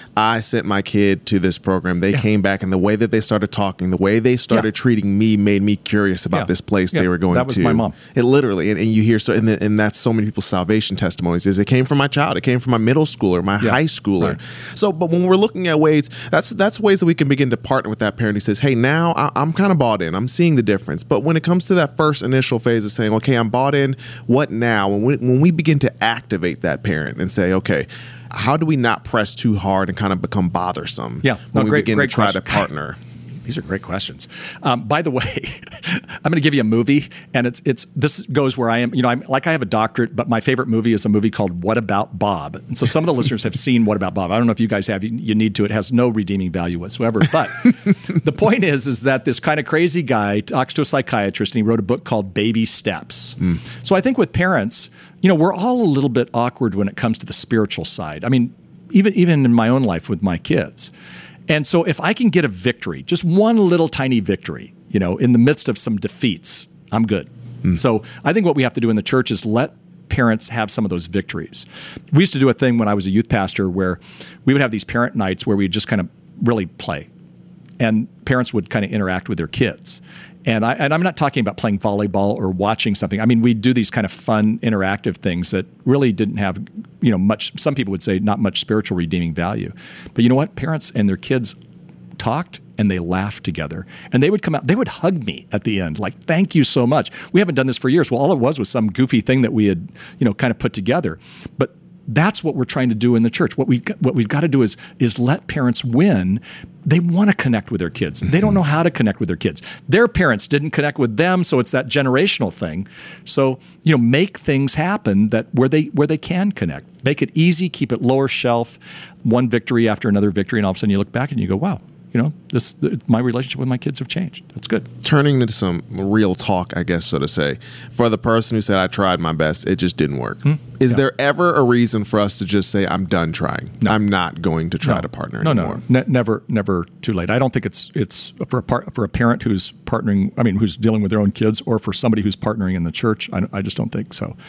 I sent my kid to this program. They yeah. came back, and the way that they started talking, the way they started yeah. treating me made me curious about yeah. this place yeah. they were going to. That was to. my mom. It literally, and, and you hear, so, and, the, and that's so many people's salvation testimonies, is it came from my child. It came from my middle schooler, my yeah. high schooler. Right. So, but when we're looking at ways, that's that's ways that we can begin to partner with that parent who says, hey, now I, I'm kind of bought in. I'm seeing the difference. But when it comes to that first initial phase of saying, okay, I'm bought in, what now? When we, when we begin to activate that parent and say, okay, how do we not press too hard and kind of become bothersome yeah. when no, we great, begin great to try question. to partner? These are great questions. Um, by the way, I'm going to give you a movie, and it's it's this goes where I am. You know, I'm like I have a doctorate, but my favorite movie is a movie called What About Bob? And so some of the listeners have seen What About Bob. I don't know if you guys have. You, you need to. It has no redeeming value whatsoever. But the point is, is that this kind of crazy guy talks to a psychiatrist, and he wrote a book called Baby Steps. Mm. So I think with parents, you know, we're all a little bit awkward when it comes to the spiritual side. I mean, even even in my own life with my kids. And so if I can get a victory, just one little tiny victory, you know, in the midst of some defeats, I'm good. Mm. So I think what we have to do in the church is let parents have some of those victories. We used to do a thing when I was a youth pastor where we would have these parent nights where we'd just kind of really play. And parents would kind of interact with their kids. And, I, and I'm not talking about playing volleyball or watching something. I mean, we do these kind of fun, interactive things that really didn't have, you know, much, some people would say not much spiritual redeeming value. But you know what? Parents and their kids talked and they laughed together. And they would come out, they would hug me at the end, like, thank you so much. We haven't done this for years. Well, all it was was some goofy thing that we had, you know, kind of put together. But that's what we're trying to do in the church. What we what we've got to do is is let parents win. They want to connect with their kids. They don't know how to connect with their kids. Their parents didn't connect with them, so it's that generational thing. So, you know, make things happen that where they where they can connect. Make it easy, keep it lower shelf, one victory after another victory, and all of a sudden you look back and you go, wow, you know, this my relationship with my kids have changed. That's good. Turning into some real talk, I guess, so to say, for the person who said, I tried my best, it just didn't work. Hmm? Is yeah. there ever a reason for us to just say, I'm done trying? No. I'm not going to try no. to partner no, anymore? No, no, ne- never, never too late. I don't think it's it's for a part, for a parent who's partnering, I mean, who's dealing with their own kids, or for somebody who's partnering in the church. I, I just don't think so.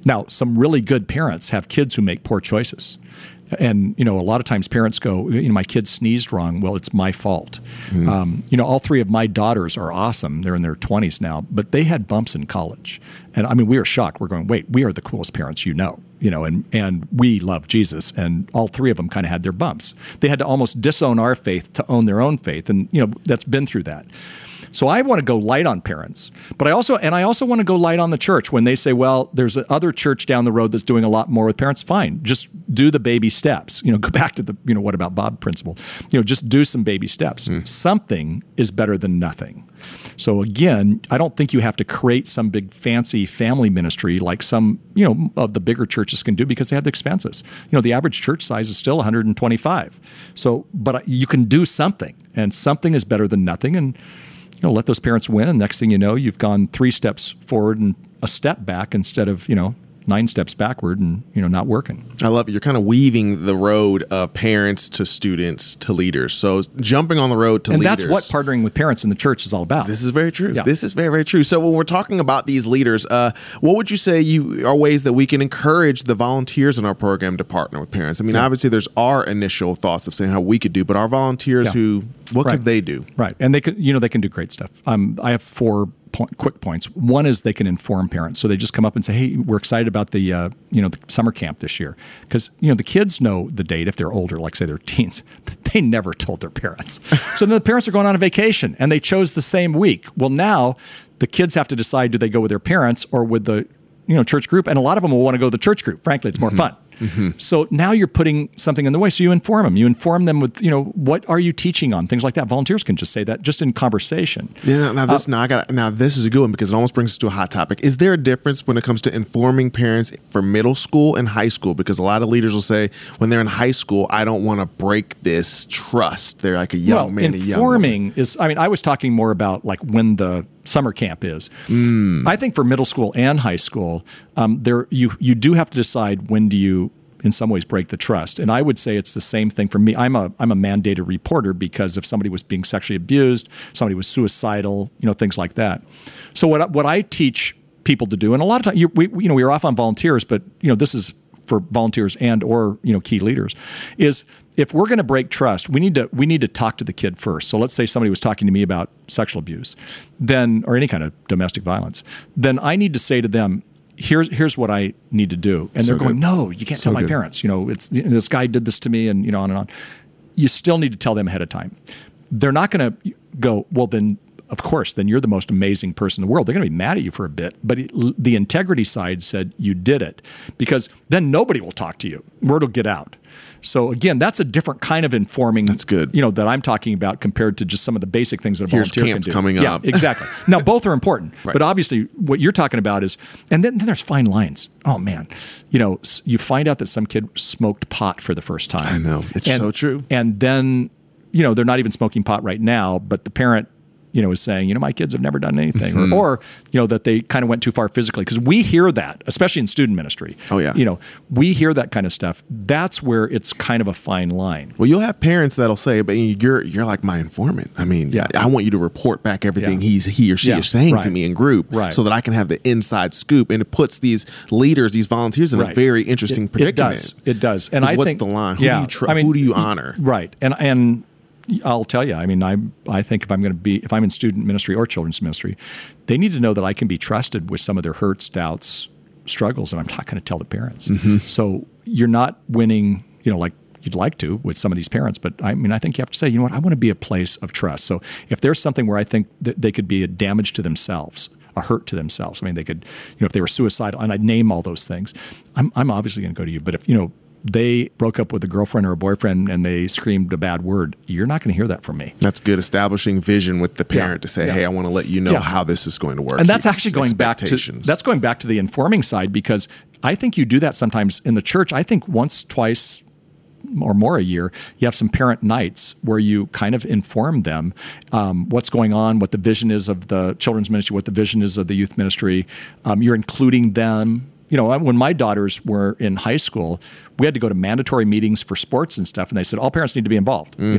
Now, some really good parents have kids who make poor choices. And, you know, a lot of times parents go, you know, my kid sneezed wrong. Well, it's my fault. Mm. Um, you know, all three of my daughters are awesome. They're in their twenties now, but they had bumps in college. And I mean, we were shocked. We're going, wait, we are the coolest parents you know, you know, and, and we love Jesus. And all three of them kind of had their bumps. They had to almost disown our faith to own their own faith. And, you know, that's been through that. So I want to go light on parents, but I also, and I also want to go light on the church when they say, well, there's another church down the road that's doing a lot more with parents. Fine. Just do the baby steps, you know, go back to the, you know, what about Bob principle, you know, just do some baby steps. Mm. Something is better than nothing. So again, I don't think you have to create some big fancy family ministry like some, you know, of the bigger churches can do because they have the expenses. You know, the average church size is still one hundred twenty-five. So, but you can do something, and something is better than nothing. And you know, let those parents win, and next thing you know, you've gone three steps forward and a step back instead of, you know, nine steps backward and, you know, not working. I love it. You're kind of weaving the road of parents to students to leaders. So jumping on the road to and leaders. And that's what partnering with parents in the church is all about. This is very true. Yeah. This is very, very true. So when we're talking about these leaders, uh, what would you say you are ways that we can encourage the volunteers in our program to partner with parents? I mean, yeah. obviously there's our initial thoughts of saying how we could do, but our volunteers yeah. who, what right. could they do? Right. And they could, you know, they can do great stuff. Um, I have four Point, quick points. One is they can inform parents. So they just come up and say, hey, we're excited about the, uh, you know, the summer camp this year. Because, you know, the kids know the date if they're older, like say they're teens. They never told their parents. So then the parents are going on a vacation and they chose the same week. Well, now the kids have to decide, do they go with their parents or with the, you know, church group? And a lot of them will want to go to the church group. Frankly, it's more mm-hmm. fun. Mm-hmm. So now you're putting something in the way. So you inform them. You inform them with, you know, what are you teaching on? Things like that. Volunteers can just say that just in conversation. Yeah. Now this, uh, now I got. Now this is a good one because it almost brings us to a hot topic. Is there a difference when it comes to informing parents for middle school and high school? Because a lot of leaders will say when they're in high school, I don't want to break this trust. They're like a young well, man. Informing a young is. I mean, I was talking more about like when the summer camp is. Mm. I think for middle school and high school, um, there you you do have to decide when do you, in some ways, break the trust. And I would say it's the same thing for me. I'm a I'm a mandated reporter because if somebody was being sexually abused, somebody was suicidal, you know, things like that. So what what I teach people to do, and a lot of times, you, we you know we are off on volunteers, but you know this is for volunteers and or you know key leaders, is if we're going to break trust, we need to we need to talk to the kid first. So let's say somebody was talking to me about sexual abuse, then or any kind of domestic violence, then I need to say to them, Here's here's what I need to do, and so they're going, good. No, you can't so tell my good. parents. You know, it's this guy did this to me, and you know, on and on. You still need to tell them ahead of time. They're not going to go, well, then of course, then you're the most amazing person in the world. They're going to be mad at you for a bit, but it, the integrity side said you did it, because then nobody will talk to you. Word will get out. So again, that's a different kind of informing. That's good. You know, that I'm talking about compared to just some of the basic things that a volunteer can do. Here's camps coming yeah, up. Exactly. Now, both are important, right. but obviously what you're talking about is, and then, then there's fine lines. Oh man, you know, you find out that some kid smoked pot for the first time. I know. It's and, so true. And then, you know, they're not even smoking pot right now, but the parent, you know, is saying, you know, my kids have never done anything, mm-hmm. or, or, you know, that they kind of went too far physically. Because we hear that, especially in student ministry. Oh, yeah. You know, we hear that kind of stuff. That's where it's kind of a fine line. Well, you'll have parents that'll say, but you're you're like my informant. I mean, yeah. I want you to report back everything yeah. he's he or she yeah. is saying right. to me in group, right. so that I can have the inside scoop. And it puts these leaders, these volunteers in right. a very interesting it, predicament. It does. It does. And I what's think the line? Who yeah, do you tr- I mean, who do you honor? Right. And and I'll tell you, I mean, I I think if I'm going to be, if I'm in student ministry or children's ministry, they need to know that I can be trusted with some of their hurts, doubts, struggles, and I'm not going to tell the parents. Mm-hmm. So you're not winning, you know, like you'd like to with some of these parents, but I mean, I think you have to say, you know what, I want to be a place of trust. So if there's something where I think that they could be a damage to themselves, a hurt to themselves, I mean, they could, you know, if they were suicidal, and I'd name all those things, I'm I'm obviously going to go to you. But if, you know, they broke up with a girlfriend or a boyfriend and they screamed a bad word, you're not going to hear that from me. That's good. Establishing vision with the parent yeah. to say, yeah. hey, I want to let you know yeah. how this is going to work. And that's actually going back to, that's going back to the informing side, because I think you do that sometimes in the church. I think once, twice, or more a year, you have some parent nights where you kind of inform them um, what's going on, what the vision is of the children's ministry, what the vision is of the youth ministry. Um, you're including them. You know, when my daughters were in high school, we had to go to mandatory meetings for sports and stuff, and they said all parents need to be involved. Mm. You know,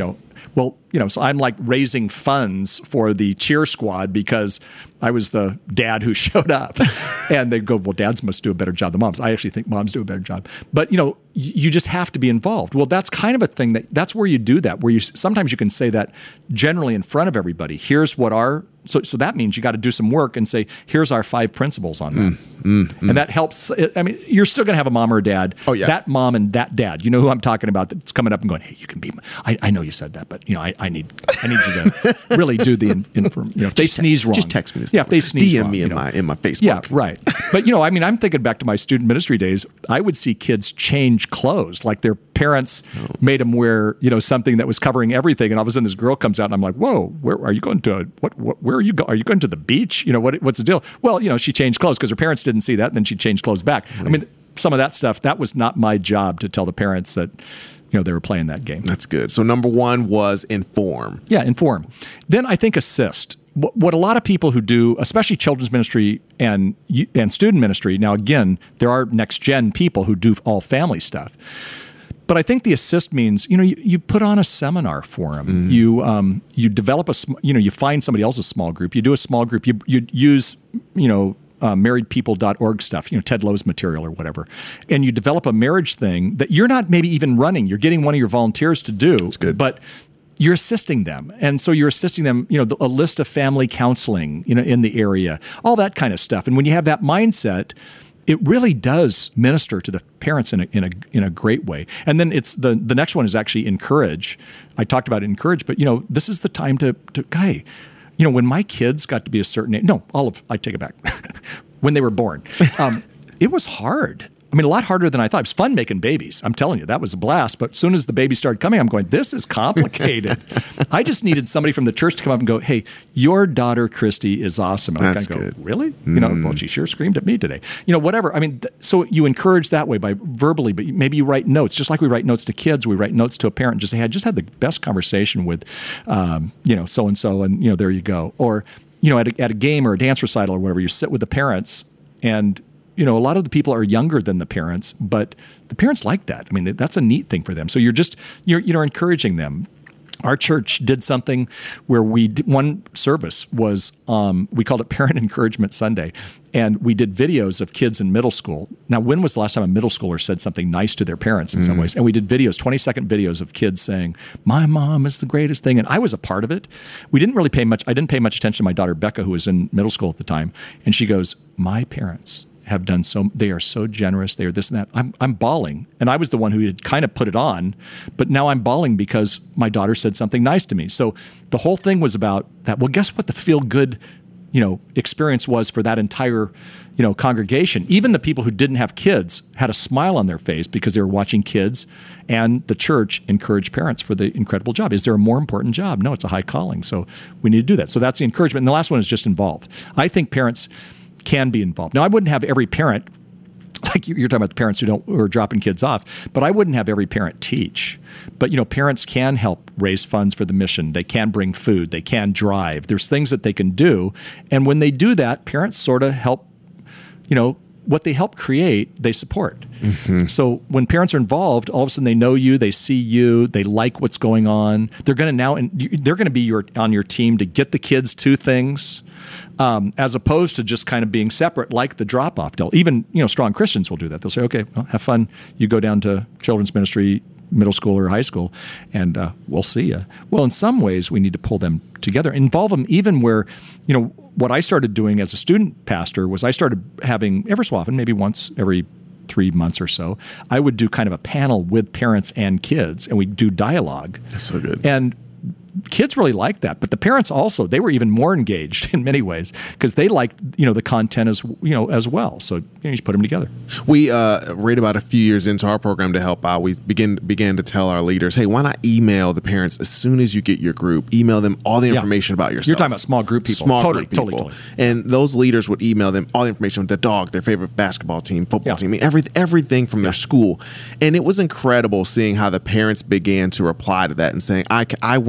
Well, you know, so I'm like raising funds for the cheer squad because I was the dad who showed up. And they go, well, dads must do a better job than moms. I actually think moms do a better job. But, you know, you just have to be involved. Well, that's kind of a thing that that's where you do that, where you sometimes you can say that generally in front of everybody. Here's what our So, so that means you got to do some work and say, here's our five principles on that. Mm, mm, mm. And that helps. I mean, you're still going to have a mom or a dad. Oh, yeah. That mom and that dad. You know who I'm talking about that's coming up and going, hey, you can be, I, I know you said that, but, you know, I, I need I need you to really do the, inform, you know, if they just sneeze te- wrong. Just text me this. Yeah, if they sneeze D M wrong. me in, you know. my, in my Facebook. Yeah, right. But, you know, I mean, I'm thinking back to my student ministry days. I would see kids change clothes, like their parents oh. made them wear, you know, something that was covering everything. And all of a sudden this girl comes out and I'm like, whoa, where are you going to, a, what, what, where are you going? Are you going to the beach? You know, what, what's the deal? Well, you know, she changed clothes because her parents didn't see that. And then she changed clothes back. Right. I mean, some of that stuff, that was not my job to tell the parents that, you know, they were playing that game. That's good. So number one was inform. Yeah, inform. Then I think assist. What, what a lot of people who do, especially children's ministry and and student ministry, now again, there are next gen people who do all family stuff. But I think the assist means, you know, you, you put on a seminar for them. Mm. You um, you develop a, you know, you find somebody else's small group. You do a small group. You you use, you know, uh, married people dot org stuff, you know, Ted Lowe's material or whatever. And you develop a marriage thing that you're not maybe even running. You're getting one of your volunteers to do. That's good. But you're assisting them. And so you're assisting them, you know, the, a list of family counseling, you know, in the area, all that kind of stuff. And when you have that mindset, it really does minister to the parents in a in a in a great way. And then it's the the next one is actually encourage. I talked about encourage, but you know, this is the time to to hey, you know, when my kids got to be a certain age, no, all of I take it back. When they were born, um, it was hard. I mean, a lot harder than I thought. It was fun making babies. I'm telling you, that was a blast. But as soon as the babies started coming, I'm going, this is complicated. I just needed somebody from the church to come up and go, hey, your daughter, Christy, is awesome. And That's I kind of go, good. really? Mm. You know, well, she sure screamed at me today. You know, whatever. I mean, th- so you encourage that way by verbally, but maybe you write notes. Just like we write notes to kids, we write notes to a parent and just say, hey, I just had the best conversation with, um, you know, so-and-so, and, you know, there you go. Or, you know, at a, at a game or a dance recital or whatever, you sit with the parents and, you know, a lot of the people are younger than the parents, but the parents like that. I mean, that's a neat thing for them. So you're just, you're, you're encouraging them. Our church did something where we did, one service was, um, we called it Parent Encouragement Sunday, and we did videos of kids in middle school. Now, when was the last time a middle schooler said something nice to their parents in mm. some ways? And we did videos, twenty-second videos of kids saying, my mom is the greatest thing. And I was a part of it. We didn't really pay much, I didn't pay much attention to my daughter, Becca, who was in middle school at the time. And she goes, my parents have done so, they are so generous, they are this and that. I'm I'm bawling. And I was the one who had kind of put it on, but now I'm bawling because my daughter said something nice to me. So the whole thing was about that. Well, guess what the feel-good, you know, experience was for that entire, you know, congregation. Even the people who didn't have kids had a smile on their face because they were watching kids, and the church encouraged parents for the incredible job. Is there a more important job? No, it's a high calling. So we need to do that. So that's the encouragement. And the last one is just involved. I think parents can be involved. Now, I wouldn't have every parent, like you're talking about the parents who don't who are dropping kids off, but I wouldn't have every parent teach. But, you know, parents can help raise funds for the mission. They can bring food. They can drive. There's things that they can do. And when they do that, parents sort of help, you know, what they help create, they support. Mm-hmm. So when parents are involved, all of a sudden they know you, they see you, they like what's going on. They're going to now, and they're going to be your on your team to get the kids to things. Um, as opposed to just kind of being separate, like the drop-off deal. Even, you know, strong Christians will do that. They'll say, okay, well, have fun. You go down to children's ministry, middle school or high school, and uh, we'll see you. Well, in some ways, we need to pull them together, involve them even where, you know, what I started doing as a student pastor was I started having, ever so often, maybe once every three months or so, I would do kind of a panel with parents and kids, and we'd do dialogue. That's so good. And kids really liked that, but the parents also, they were even more engaged in many ways because they liked, you know, the content as, you know, as well. So you know, you just put them together. We, uh, right about a few years into our program to help out, we begin, began to tell our leaders, hey, why not email the parents as soon as you get your group, email them all the information yeah. about yourself. You're talking about small group people. Small totally, group people. Totally, totally. And those leaders would email them all the information with the dog, their favorite basketball team, football yeah. team, every, everything from yeah. their school. And it was incredible seeing how the parents began to reply to that and saying, I, I went to Auburn.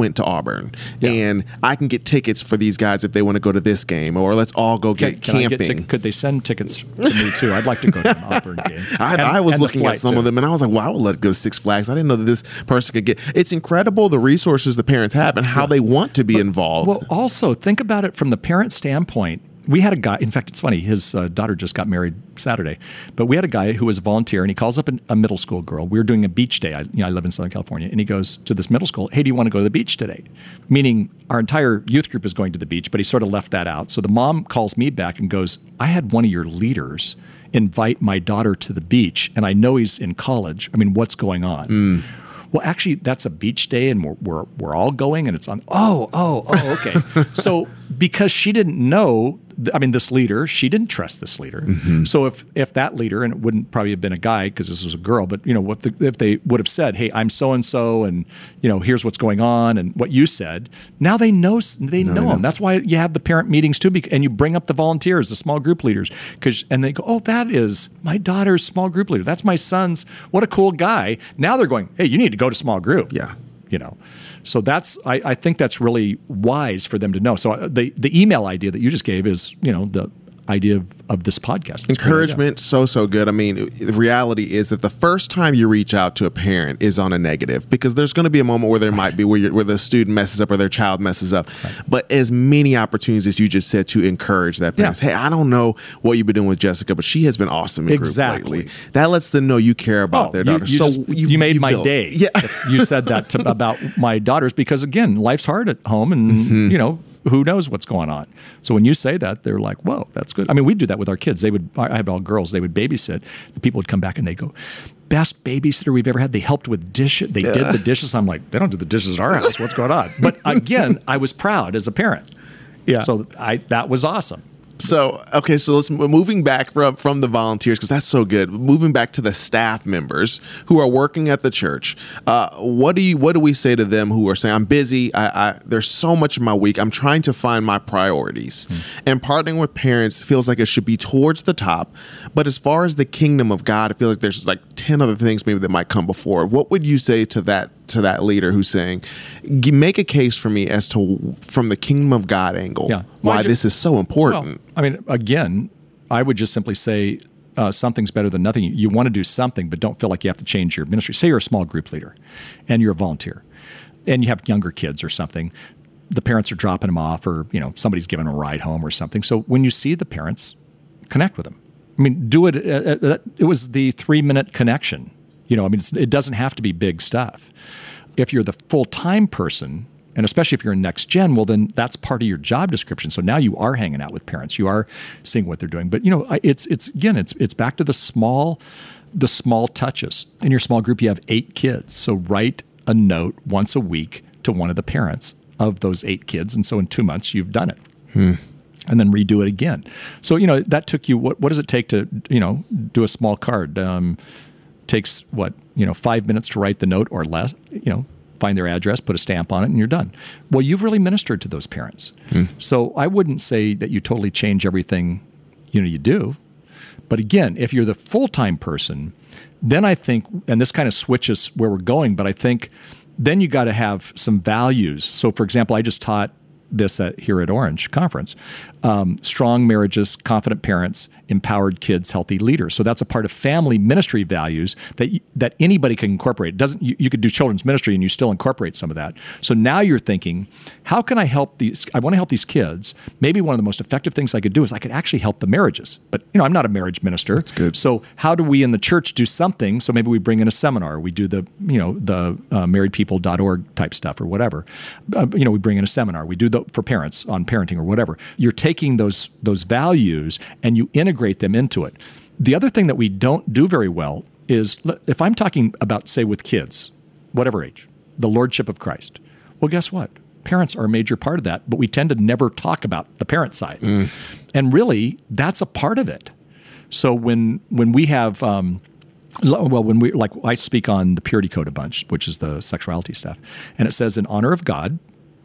Auburn, yeah. and I can get tickets for these guys if they want to go to this game, or let's all go get can, can camping. I get t- could they send tickets to me too? I'd like to go to an Auburn game. I, and, I was and looking the at some too. of them, and I was like, "Wow, I would let it go to Six Flags." I didn't know that this person could get. It's incredible the resources the parents have and how yeah. they want to be but, involved. Well, also think about it from the parent standpoint. We had a guy, in fact, it's funny, his uh, daughter just got married Saturday, but we had a guy who was a volunteer, and he calls up an, a middle school girl. We were doing a beach day. I, you know, I live in Southern California, and he goes to this middle school, hey, do you want to go to the beach today? Meaning our entire youth group is going to the beach, but he sort of left that out. So the mom calls me back and goes, I had one of your leaders invite my daughter to the beach, and I know he's in college. I mean, what's going on? Mm. Well, actually, that's a beach day, and we're, we're we're all going, and it's on. Oh, oh, oh, okay. So because she didn't know, I mean, this leader, she didn't trust this leader. Mm-hmm. So if if that leader, and it wouldn't probably have been a guy because this was a girl, but you know, what the, if they would have said, "Hey, I'm so and so, and you know, here's what's going on," and what you said, now they know they no, know them. That's why you have the parent meetings too, and you bring up the volunteers, the small group leaders, because and they go, "Oh, that is my daughter's small group leader. That's my son's. What a cool guy." Now they're going, "Hey, you need to go to small group." Yeah, you know. So that's I, I think that's really wise for them to know. So the the email idea that you just gave is, you know, the idea of, of this podcast. It's encouragement, so, so good. I mean, the reality is that the first time you reach out to a parent is on a negative, because there's going to be a moment where there right. might be where, you're, where the student messes up or their child messes up. Right. But as many opportunities as you just said to encourage that parents, yeah. hey, I don't know what you've been doing with Jessica, but she has been awesome in exactly. group lately. That lets them know you care about oh, their daughter. You, you so just, you, you made you my build. day. Yeah. You said that to, about my daughters, because again, life's hard at home, and mm-hmm. you know, who knows what's going on. So when you say that, they're like, whoa, that's good. I mean, we do that with our kids. They would, I have all girls, they would babysit. The people would come back and they go, best babysitter we've ever had. They helped with dishes. They yeah. did the dishes. I'm like, they don't do the dishes at our house. What's going on? But again, I was proud as a parent. Yeah. So I that was awesome. So, okay, so let's moving back from, from the volunteers, because that's so good. Moving back to the staff members who are working at the church. Uh, what do you what do we say to them who are saying, I'm busy, I, I there's so much in my week, I'm trying to find my priorities. Hmm. And partnering with parents feels like it should be towards the top. But as far as the kingdom of God, I feel like there's like ten other things maybe that might come before. What would you say to that to that leader who's saying, make a case for me as to from the kingdom of God angle, yeah. why just, this is so important? Well, I mean, again, I would just simply say uh, something's better than nothing. You, you want to do something, but don't feel like you have to change your ministry. Say you're a small group leader and you're a volunteer and you have younger kids or something. The parents are dropping them off, or you know somebody's giving them a ride home or something. So when you see the parents, connect with them. I mean, do it. Uh, uh, it was the three-minute connection. You know, I mean, it's, it doesn't have to be big stuff. If you're the full-time person, and especially if you're in next gen, well, then that's part of your job description. So now you are hanging out with parents. You are seeing what they're doing. But, you know, it's it's again, it's it's back to the small, the small touches. In your small group, you have eight kids. So write a note once a week to one of the parents of those eight kids. And so in two months, you've done it. Hmm. And then redo it again. So, you know, that took you, what, what does it take to, you know, do a small card? Um, takes what, you know, five minutes to write the note or less, you know, find their address, put a stamp on it, and you're done. Well, you've really ministered to those parents. Hmm. So I wouldn't say that you totally change everything, you know, you do. But again, if you're the full-time person, then I think, and this kind of switches where we're going, but I think then you got to have some values. So for example, I just taught this at, here at Orange Conference. Um, strong marriages, confident parents, empowered kids, healthy leaders. So that's a part of family ministry values that that anybody can incorporate. It doesn't you, you could do children's ministry and you still incorporate some of that. So now you're thinking, how can I help these? I want to help these kids. Maybe one of the most effective things I could do is I could actually help the marriages. But you know, I'm not a marriage minister. That's good. So how do we in the church do something? So maybe we bring in a seminar. We do the you know the uh, married people dot org type stuff or whatever. Uh, you know, we bring in a seminar. We do the for parents on parenting or whatever. You're taking those those values and you integrate them into it. The other thing that we don't do very well is, if I'm talking about, say, with kids, whatever age, the Lordship of Christ. Well, guess what? Parents are a major part of that, but we tend to never talk about the parent side. Mm. And really, that's a part of it. So when when we have, um, well, when we, like I speak on the Purity Code a bunch, which is the sexuality stuff, and it says, in honor of God,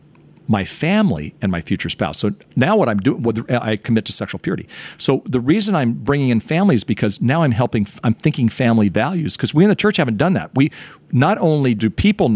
my family, and my future spouse. So now what I'm doing, I commit to sexual purity. So the reason I'm bringing in family is because now I'm helping, I'm thinking family values, because we in the church haven't done that. We not only do people not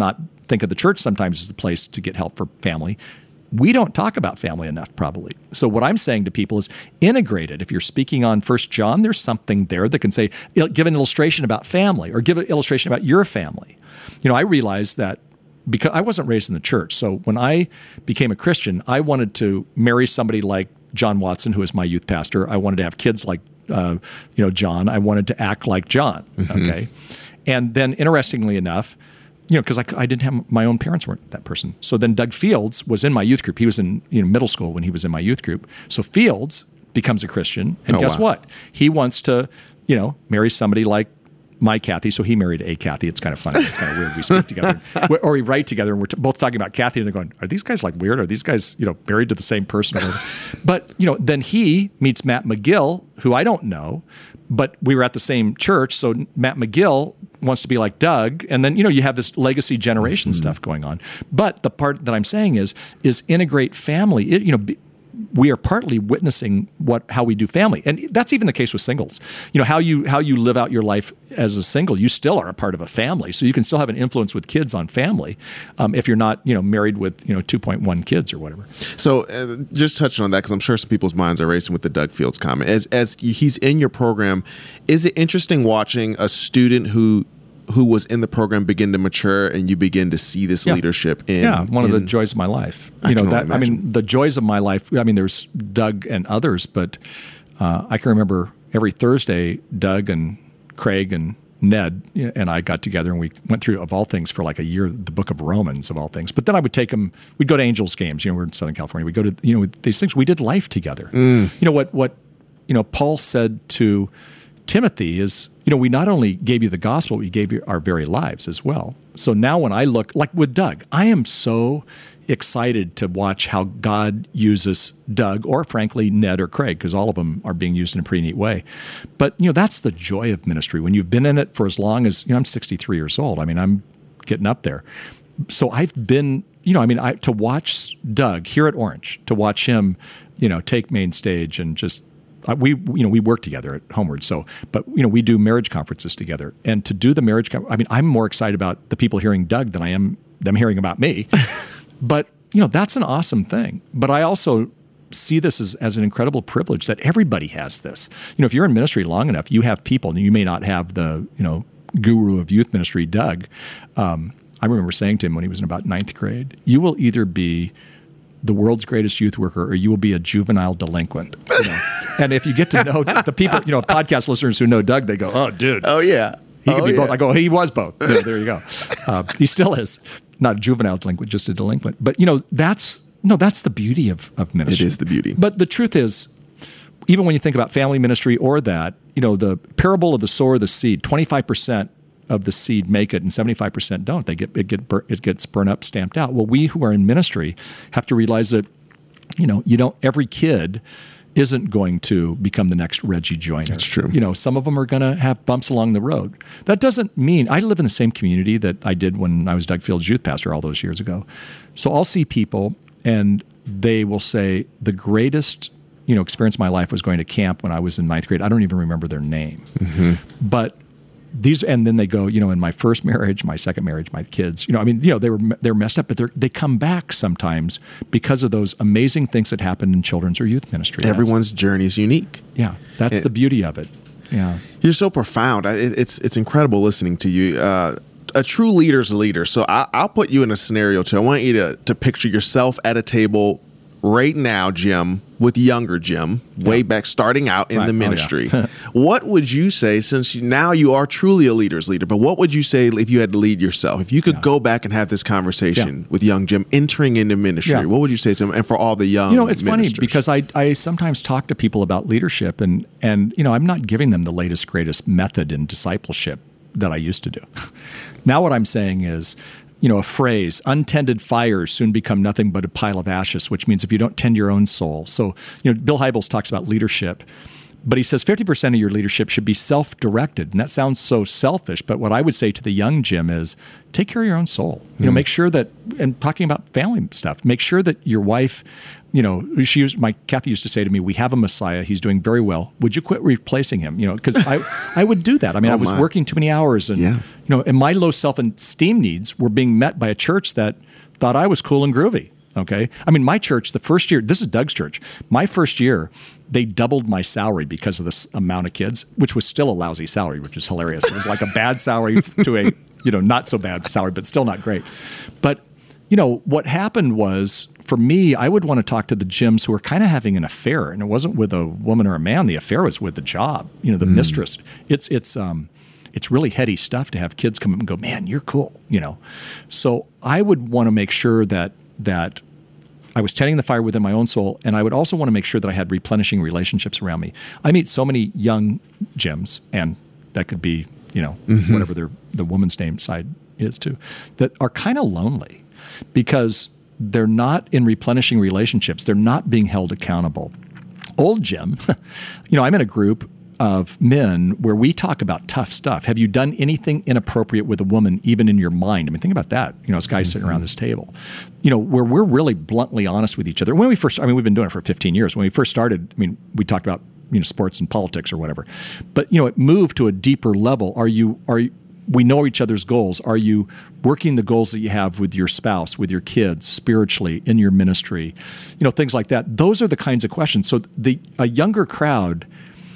think of the church sometimes as a place to get help for family. We don't talk about family enough, probably. So what I'm saying to people is integrate it. If you're speaking on First John, there's something there that can say, give an illustration about family or give an illustration about your family. You know, I realized that because I wasn't raised in the church. So when I became a Christian, I wanted to marry somebody like John Watson, who is my youth pastor. I wanted to have kids like, uh, you know, John. I wanted to act like John. Mm-hmm. Okay. And then interestingly enough, you know, because I, I didn't have, my own parents weren't that person. So then Doug Fields was in my youth group. He was in you know middle school when he was in my youth group. So Fields becomes a Christian. And oh, guess wow. what? He wants to, you know, marry somebody like my Kathy. So he married a Kathy. It's kind of funny. It's kind of weird. We speak together. Or we write together and we're t- both talking about Kathy and they're going, are these guys like weird? Are these guys, you know, married to the same person? But, you know, then he meets Matt McGill, who I don't know, but we were at the same church. So Matt McGill wants to be like Doug. And then, you know, you have this legacy generation mm-hmm. stuff going on. But the part that I'm saying is, is integrate family. It, you know, be, we are partly witnessing what how we do family, and that's even the case with singles. You know how you how you live out your life as a single. You still are a part of a family, so you can still have an influence with kids on family um, if you're not you know married with you know two point one kids or whatever. So uh, just touching on that because I'm sure some people's minds are racing with the Doug Fields comment. As as he's in your program, is it interesting watching a student who who was in the program begin to mature and you begin to see this yeah. leadership in yeah one in, of the joys of my life I you know can that only I mean imagine. the joys of my life. I mean there's Doug and others, but uh, I can remember every Thursday Doug and Craig and Ned and I got together and we went through, of all things, for like a year, the book of Romans, of all things. But then I would take them, we'd go to Angels games. You know, we're in Southern California. We'd go to, you know, these things. We did life together. Mm. You know, what, what, you know, Paul said to Timothy is, you know, we not only gave you the gospel, we gave you our very lives as well. So now when I look, like with Doug, I am so excited to watch how God uses Doug or frankly Ned or Craig, because all of them are being used in a pretty neat way. But, you know, that's the joy of ministry. When you've been in it for as long as, you know, I'm sixty-three years old. I mean, I'm getting up there. So I've been, you know, I mean, I, to watch Doug here at Orange, to watch him, you know, take main stage and just, we, you know, we work together at Homeward. So, but, you know, we do marriage conferences together. And to do the marriage, I mean, I'm more excited about the people hearing Doug than I am them hearing about me. But, you know, that's an awesome thing. But I also see this as, as an incredible privilege that everybody has this. You know, if you're in ministry long enough, you have people, and you may not have the, you know, guru of youth ministry, Doug. Um, I remember saying to him when he was in about ninth grade, you will either be the world's greatest youth worker or you will be a juvenile delinquent. You know? And if you get to know the people, you know, podcast listeners who know Doug, they go, oh, dude. Oh, yeah. He oh, could be yeah. both. I go, he was both. There, there you go. Uh, he still is. Not a juvenile delinquent, just a delinquent. But, you know, that's no, that's the beauty of, of ministry. It is the beauty. But the truth is, even when you think about family ministry or that, you know, the parable of the sower, the seed, twenty-five percent of the seed make it and seventy-five percent don't. They get it get bur- it gets burned up, stamped out. Well, we who are in ministry have to realize that, you know, you don't every kid isn't going to become the next Reggie Joyner. That's true. You know, some of them are going to have bumps along the road. That doesn't mean I live in the same community that I did when I was Doug Fields' youth pastor all those years ago. So I'll see people and they will say the greatest, you know, experience of my life was going to camp when I was in ninth grade. I don't even remember their name. Mm-hmm. But these, and then they go, you know, in my first marriage, my second marriage, my kids, you know, I mean, you know, they were, they're messed up, but they're, they come back sometimes because of those amazing things that happen in children's or youth ministry. Everyone's that's, journey is unique. Yeah. That's it, the beauty of it. Yeah. You're so profound. It, it's, it's incredible listening to you. Uh, a true leader's a leader. So I, I'll put you in a scenario too. I want you to, to picture yourself at a table right now, Jim, with younger Jim, way yeah. back starting out in right. the ministry. Oh, yeah. What would you say, since you, now you are truly a leader's leader, but what would you say if you had to lead yourself? If you could yeah. go back and have this conversation yeah. with young Jim entering into ministry, yeah. what would you say to him? And for all the young You know, it's ministers? funny because I, I sometimes talk to people about leadership and, and, you know, I'm not giving them the latest, greatest method in discipleship that I used to do. Now what I'm saying is, you know, a phrase, untended fires soon become nothing but a pile of ashes, which means if you don't tend your own soul. So, you know, Bill Hybels talks about leadership, But he says fifty percent of your leadership should be self-directed. And that sounds so selfish. But what I would say to the young Jim is take care of your own soul. You know, make sure that, and talking about family stuff, make sure that your wife, you know, she used, my Kathy used to say to me, we have a Messiah. He's doing very well. Would you quit replacing him? You know, because I, I would do that. I mean, oh I was my. working too many hours and, yeah. you know, and my low self-esteem needs were being met by a church that thought I was cool and groovy. Okay. I mean, my church, the first year, this is Doug's church. My first year, they doubled my salary because of this amount of kids, which was still a lousy salary, which is hilarious. It was like a bad salary to a, you know, not so bad salary, but still not great. But, you know, what happened was, for me, I would want to talk to the Jims who were kind of having an affair, and it wasn't with a woman or a man. The affair was with the job, you know, the mm. mistress. It's, it's, um, It's really heady stuff to have kids come up and go, man, you're cool, you know. So I would want to make sure that that I was tending the fire within my own soul, and I would also want to make sure that I had replenishing relationships around me. I meet so many young Jims, and that could be, you know, mm-hmm. whatever their the woman's name side is too, that are kind of lonely because they're not in replenishing relationships. They're not being held accountable. Old Jim, you know, I'm in a group of men where we talk about tough stuff. Have you done anything inappropriate with a woman, even in your mind? I mean, think about that. You know, as guys mm-hmm. sitting around this table, you know, where we're really bluntly honest with each other. When we first, I mean, we've been doing it for fifteen years. When we first started, I mean, we talked about, you know, sports and politics or whatever, but, you know, it moved to a deeper level. Are you, are you, we know each other's goals. Are you working the goals that you have with your spouse, with your kids, spiritually, in your ministry, you know, things like that. Those are the kinds of questions. So the, a younger crowd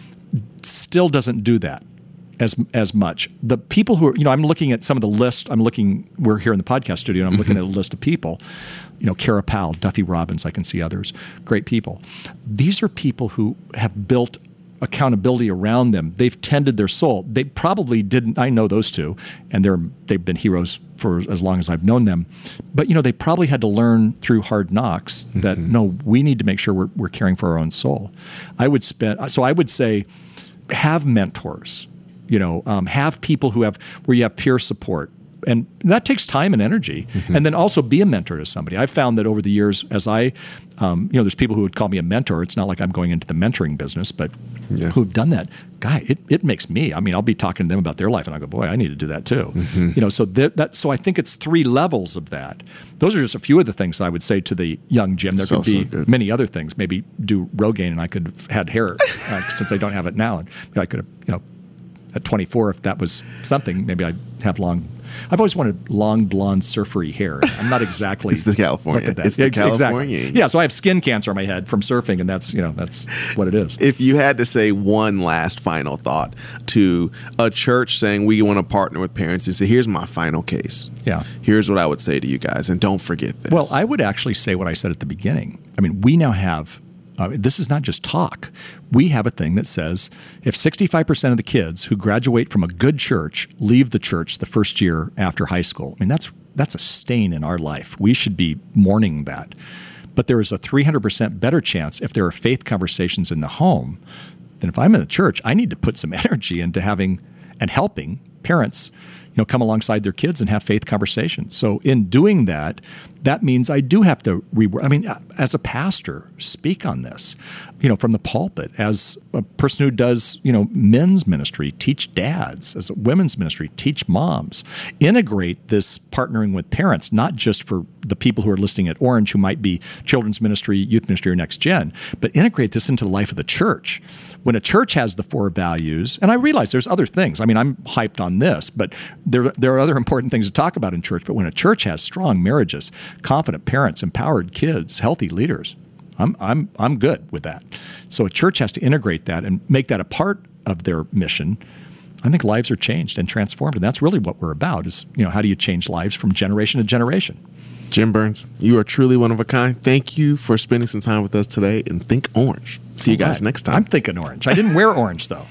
still doesn't do that as as much. The people who are, you know, I'm looking at some of the list. I'm looking, we're here in the podcast studio, and I'm looking at a list of people, you know, Kara Powell, Duffy Robbins, I can see others, great people. These are people who have built accountability around them. They've tended their soul. They probably didn't, I know those two, and they're, they've been heroes for as long as I've known them. But, you know, they probably had to learn through hard knocks that, mm-hmm. no, we need to make sure we're, we're caring for our own soul. I would spend, so I would say, have mentors, you know, um, have people who have, where you have peer support. And that takes time and energy. Mm-hmm. And then also be a mentor to somebody. I've found that over the years, as I, um, you know, there's people who would call me a mentor. It's not like I'm going into the mentoring business, but yeah. who've done that. Guy, it, it makes me, I mean, I'll be talking to them about their life and I go, boy, I need to do that too. Mm-hmm. You know, so that, that, so I think it's three levels of that. Those are just a few of the things I would say to the young Jim. There so, could be so many other things. Maybe do Rogaine and I could have had hair uh, since I don't have it now. And I could have, you know, at twenty-four, if that was something, maybe I'd have long. I've always wanted long, blonde, surfery hair. I'm not exactly. It's the California. Look at that. It's the yeah, California. Exactly. Yeah, so I have skin cancer on my head from surfing, and that's, you know, that's what it is. If you had to say one last final thought to a church saying we want to partner with parents and say, here's my final case. Yeah. Here's what I would say to you guys, and don't forget this. Well, I would actually say what I said at the beginning. I mean, we now have. Uh, this is not just talk. We have a thing that says if sixty-five percent of the kids who graduate from a good church leave the church the first year after high school, I mean, that's that's a stain in our life. We should be mourning that. But there is a three hundred percent better chance if there are faith conversations in the home than if I'm in the church. I need to put some energy into having and helping parents, you know, come alongside their kids and have faith conversations. So in doing that, that means I do have to rework. I mean, as a pastor, speak on this, you know, from the pulpit. As a person who does, you know, men's ministry, teach dads. As a women's ministry, teach moms. Integrate this partnering with parents, not just for the people who are listening at Orange who might be children's ministry, youth ministry, or next gen, but integrate this into the life of the church. When a church has the four values, and I realize there's other things. I mean, I'm hyped on this, but there, there are other important things to talk about in church. But when a church has strong marriages, confident parents, empowered kids, healthy leaders, I'm I'm I'm good with that. So a church has to integrate that and make that a part of their mission. I think lives are changed and transformed, and that's really what we're about. Is, you know, how do you change lives from generation to generation? Jim Burns, you are truly one of a kind. Thank you for spending some time with us today, and think orange. See you guys right. next time. I'm thinking orange. I didn't wear orange though.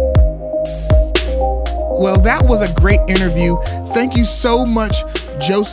Well, that was a great interview. Thank you so much, Joseph,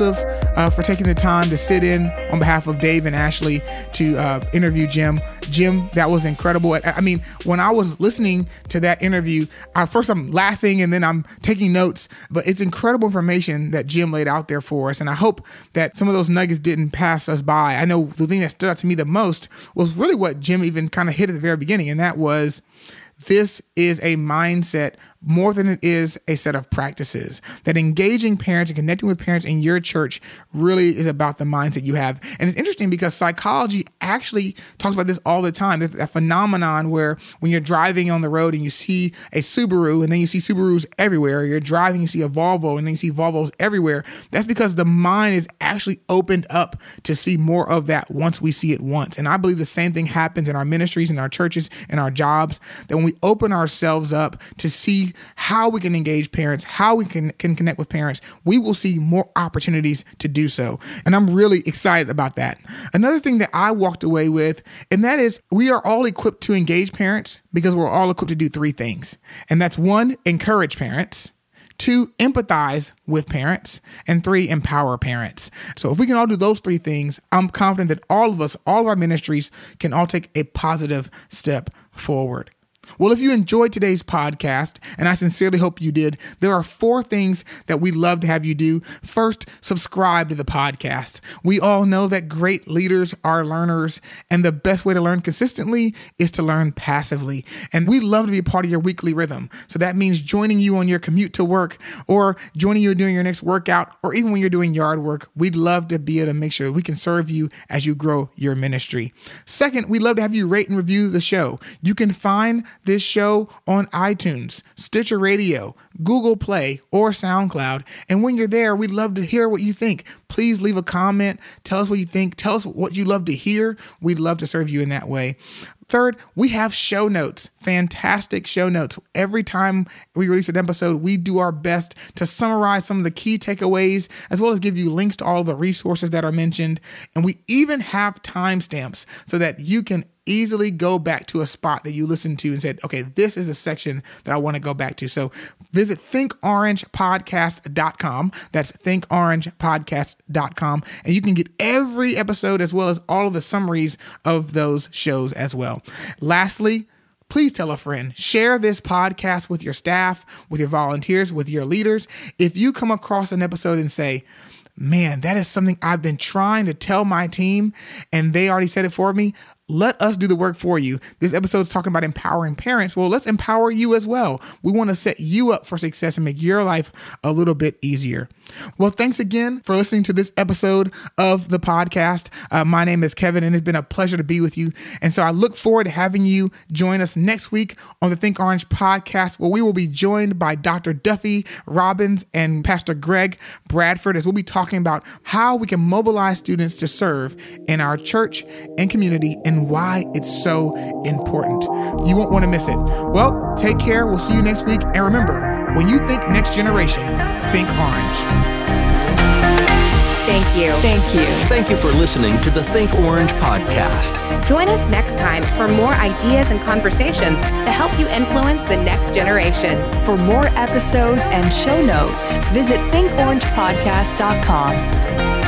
uh, for taking the time to sit in on behalf of Dave and Ashley to uh, interview Jim. Jim, that was incredible. I mean, when I was listening to that interview, I, first I'm laughing and then I'm taking notes, but it's incredible information that Jim laid out there for us. And I hope that some of those nuggets didn't pass us by. I know the thing that stood out to me the most was really what Jim even kind of hit at the very beginning, and that was this is a mindset more than it is a set of practices. That engaging parents and connecting with parents in your church really is about the mindset you have. And it's interesting because psychology actually talks about this all the time. There's a phenomenon where when you're driving on the road and you see a Subaru and then you see Subarus everywhere, you're driving, you see a Volvo and then you see Volvos everywhere. That's because the mind is actually opened up to see more of that once we see it once. And I believe the same thing happens in our ministries, in our churches, in our jobs, that when we open ourselves up to see how we can engage parents, how we can, can connect with parents, we will see more opportunities to do so. And I'm really excited about that. Another thing that I walked away with, and that is we are all equipped to engage parents because we're all equipped to do three things. And that's one, encourage parents. Two, empathize with parents. And three, empower parents. So if we can all do those three things, I'm confident that all of us, all of our ministries can all take a positive step forward. Well, if you enjoyed today's podcast, and I sincerely hope you did, there are four things that we'd love to have you do. First, subscribe to the podcast. We all know that great leaders are learners, and the best way to learn consistently is to learn passively. And we'd love to be a part of your weekly rhythm. So that means joining you on your commute to work, or joining you during your next workout, or even when you're doing yard work. We'd love to be able to make sure that we can serve you as you grow your ministry. Second, we'd love to have you rate and review the show. You can find this show on iTunes, Stitcher Radio, Google Play, or SoundCloud. And when you're there, we'd love to hear what you think. Please leave a comment. Tell us what you think. Tell us what you love to hear. We'd love to serve you in that way. Third, we have show notes, fantastic show notes. Every time we release an episode, we do our best to summarize some of the key takeaways, as well as give you links to all the resources that are mentioned. And we even have timestamps so that you can easily go back to a spot that you listened to and said, okay, this is a section that I want to go back to. So visit think orange podcast dot com. That's think orange podcast dot com. And you can get every episode as well as all of the summaries of those shows as well. Lastly, please tell a friend. Share this podcast with your staff, with your volunteers, with your leaders. If you come across an episode and say, man, that is something I've been trying to tell my team and they already said it for me, let us do the work for you. This episode is talking about empowering parents. Well, let's empower you as well. We want to set you up for success and make your life a little bit easier. Well, thanks again for listening to this episode of the podcast. Uh, my name is Kevin, and it's been a pleasure to be with you. And so I look forward to having you join us next week on the Think Orange podcast, where we will be joined by Doctor Duffy Robbins and Pastor Greg Bradford, as we'll be talking about how we can mobilize students to serve in our church and community and why it's so important. You won't want to miss it. Well, take care. We'll see you next week. And remember, when you think next generation, think orange. Thank you. Thank you. Thank you for listening to the Think Orange podcast. Join us next time for more ideas and conversations to help you influence the next generation. For more episodes and show notes, visit think orange podcast dot com.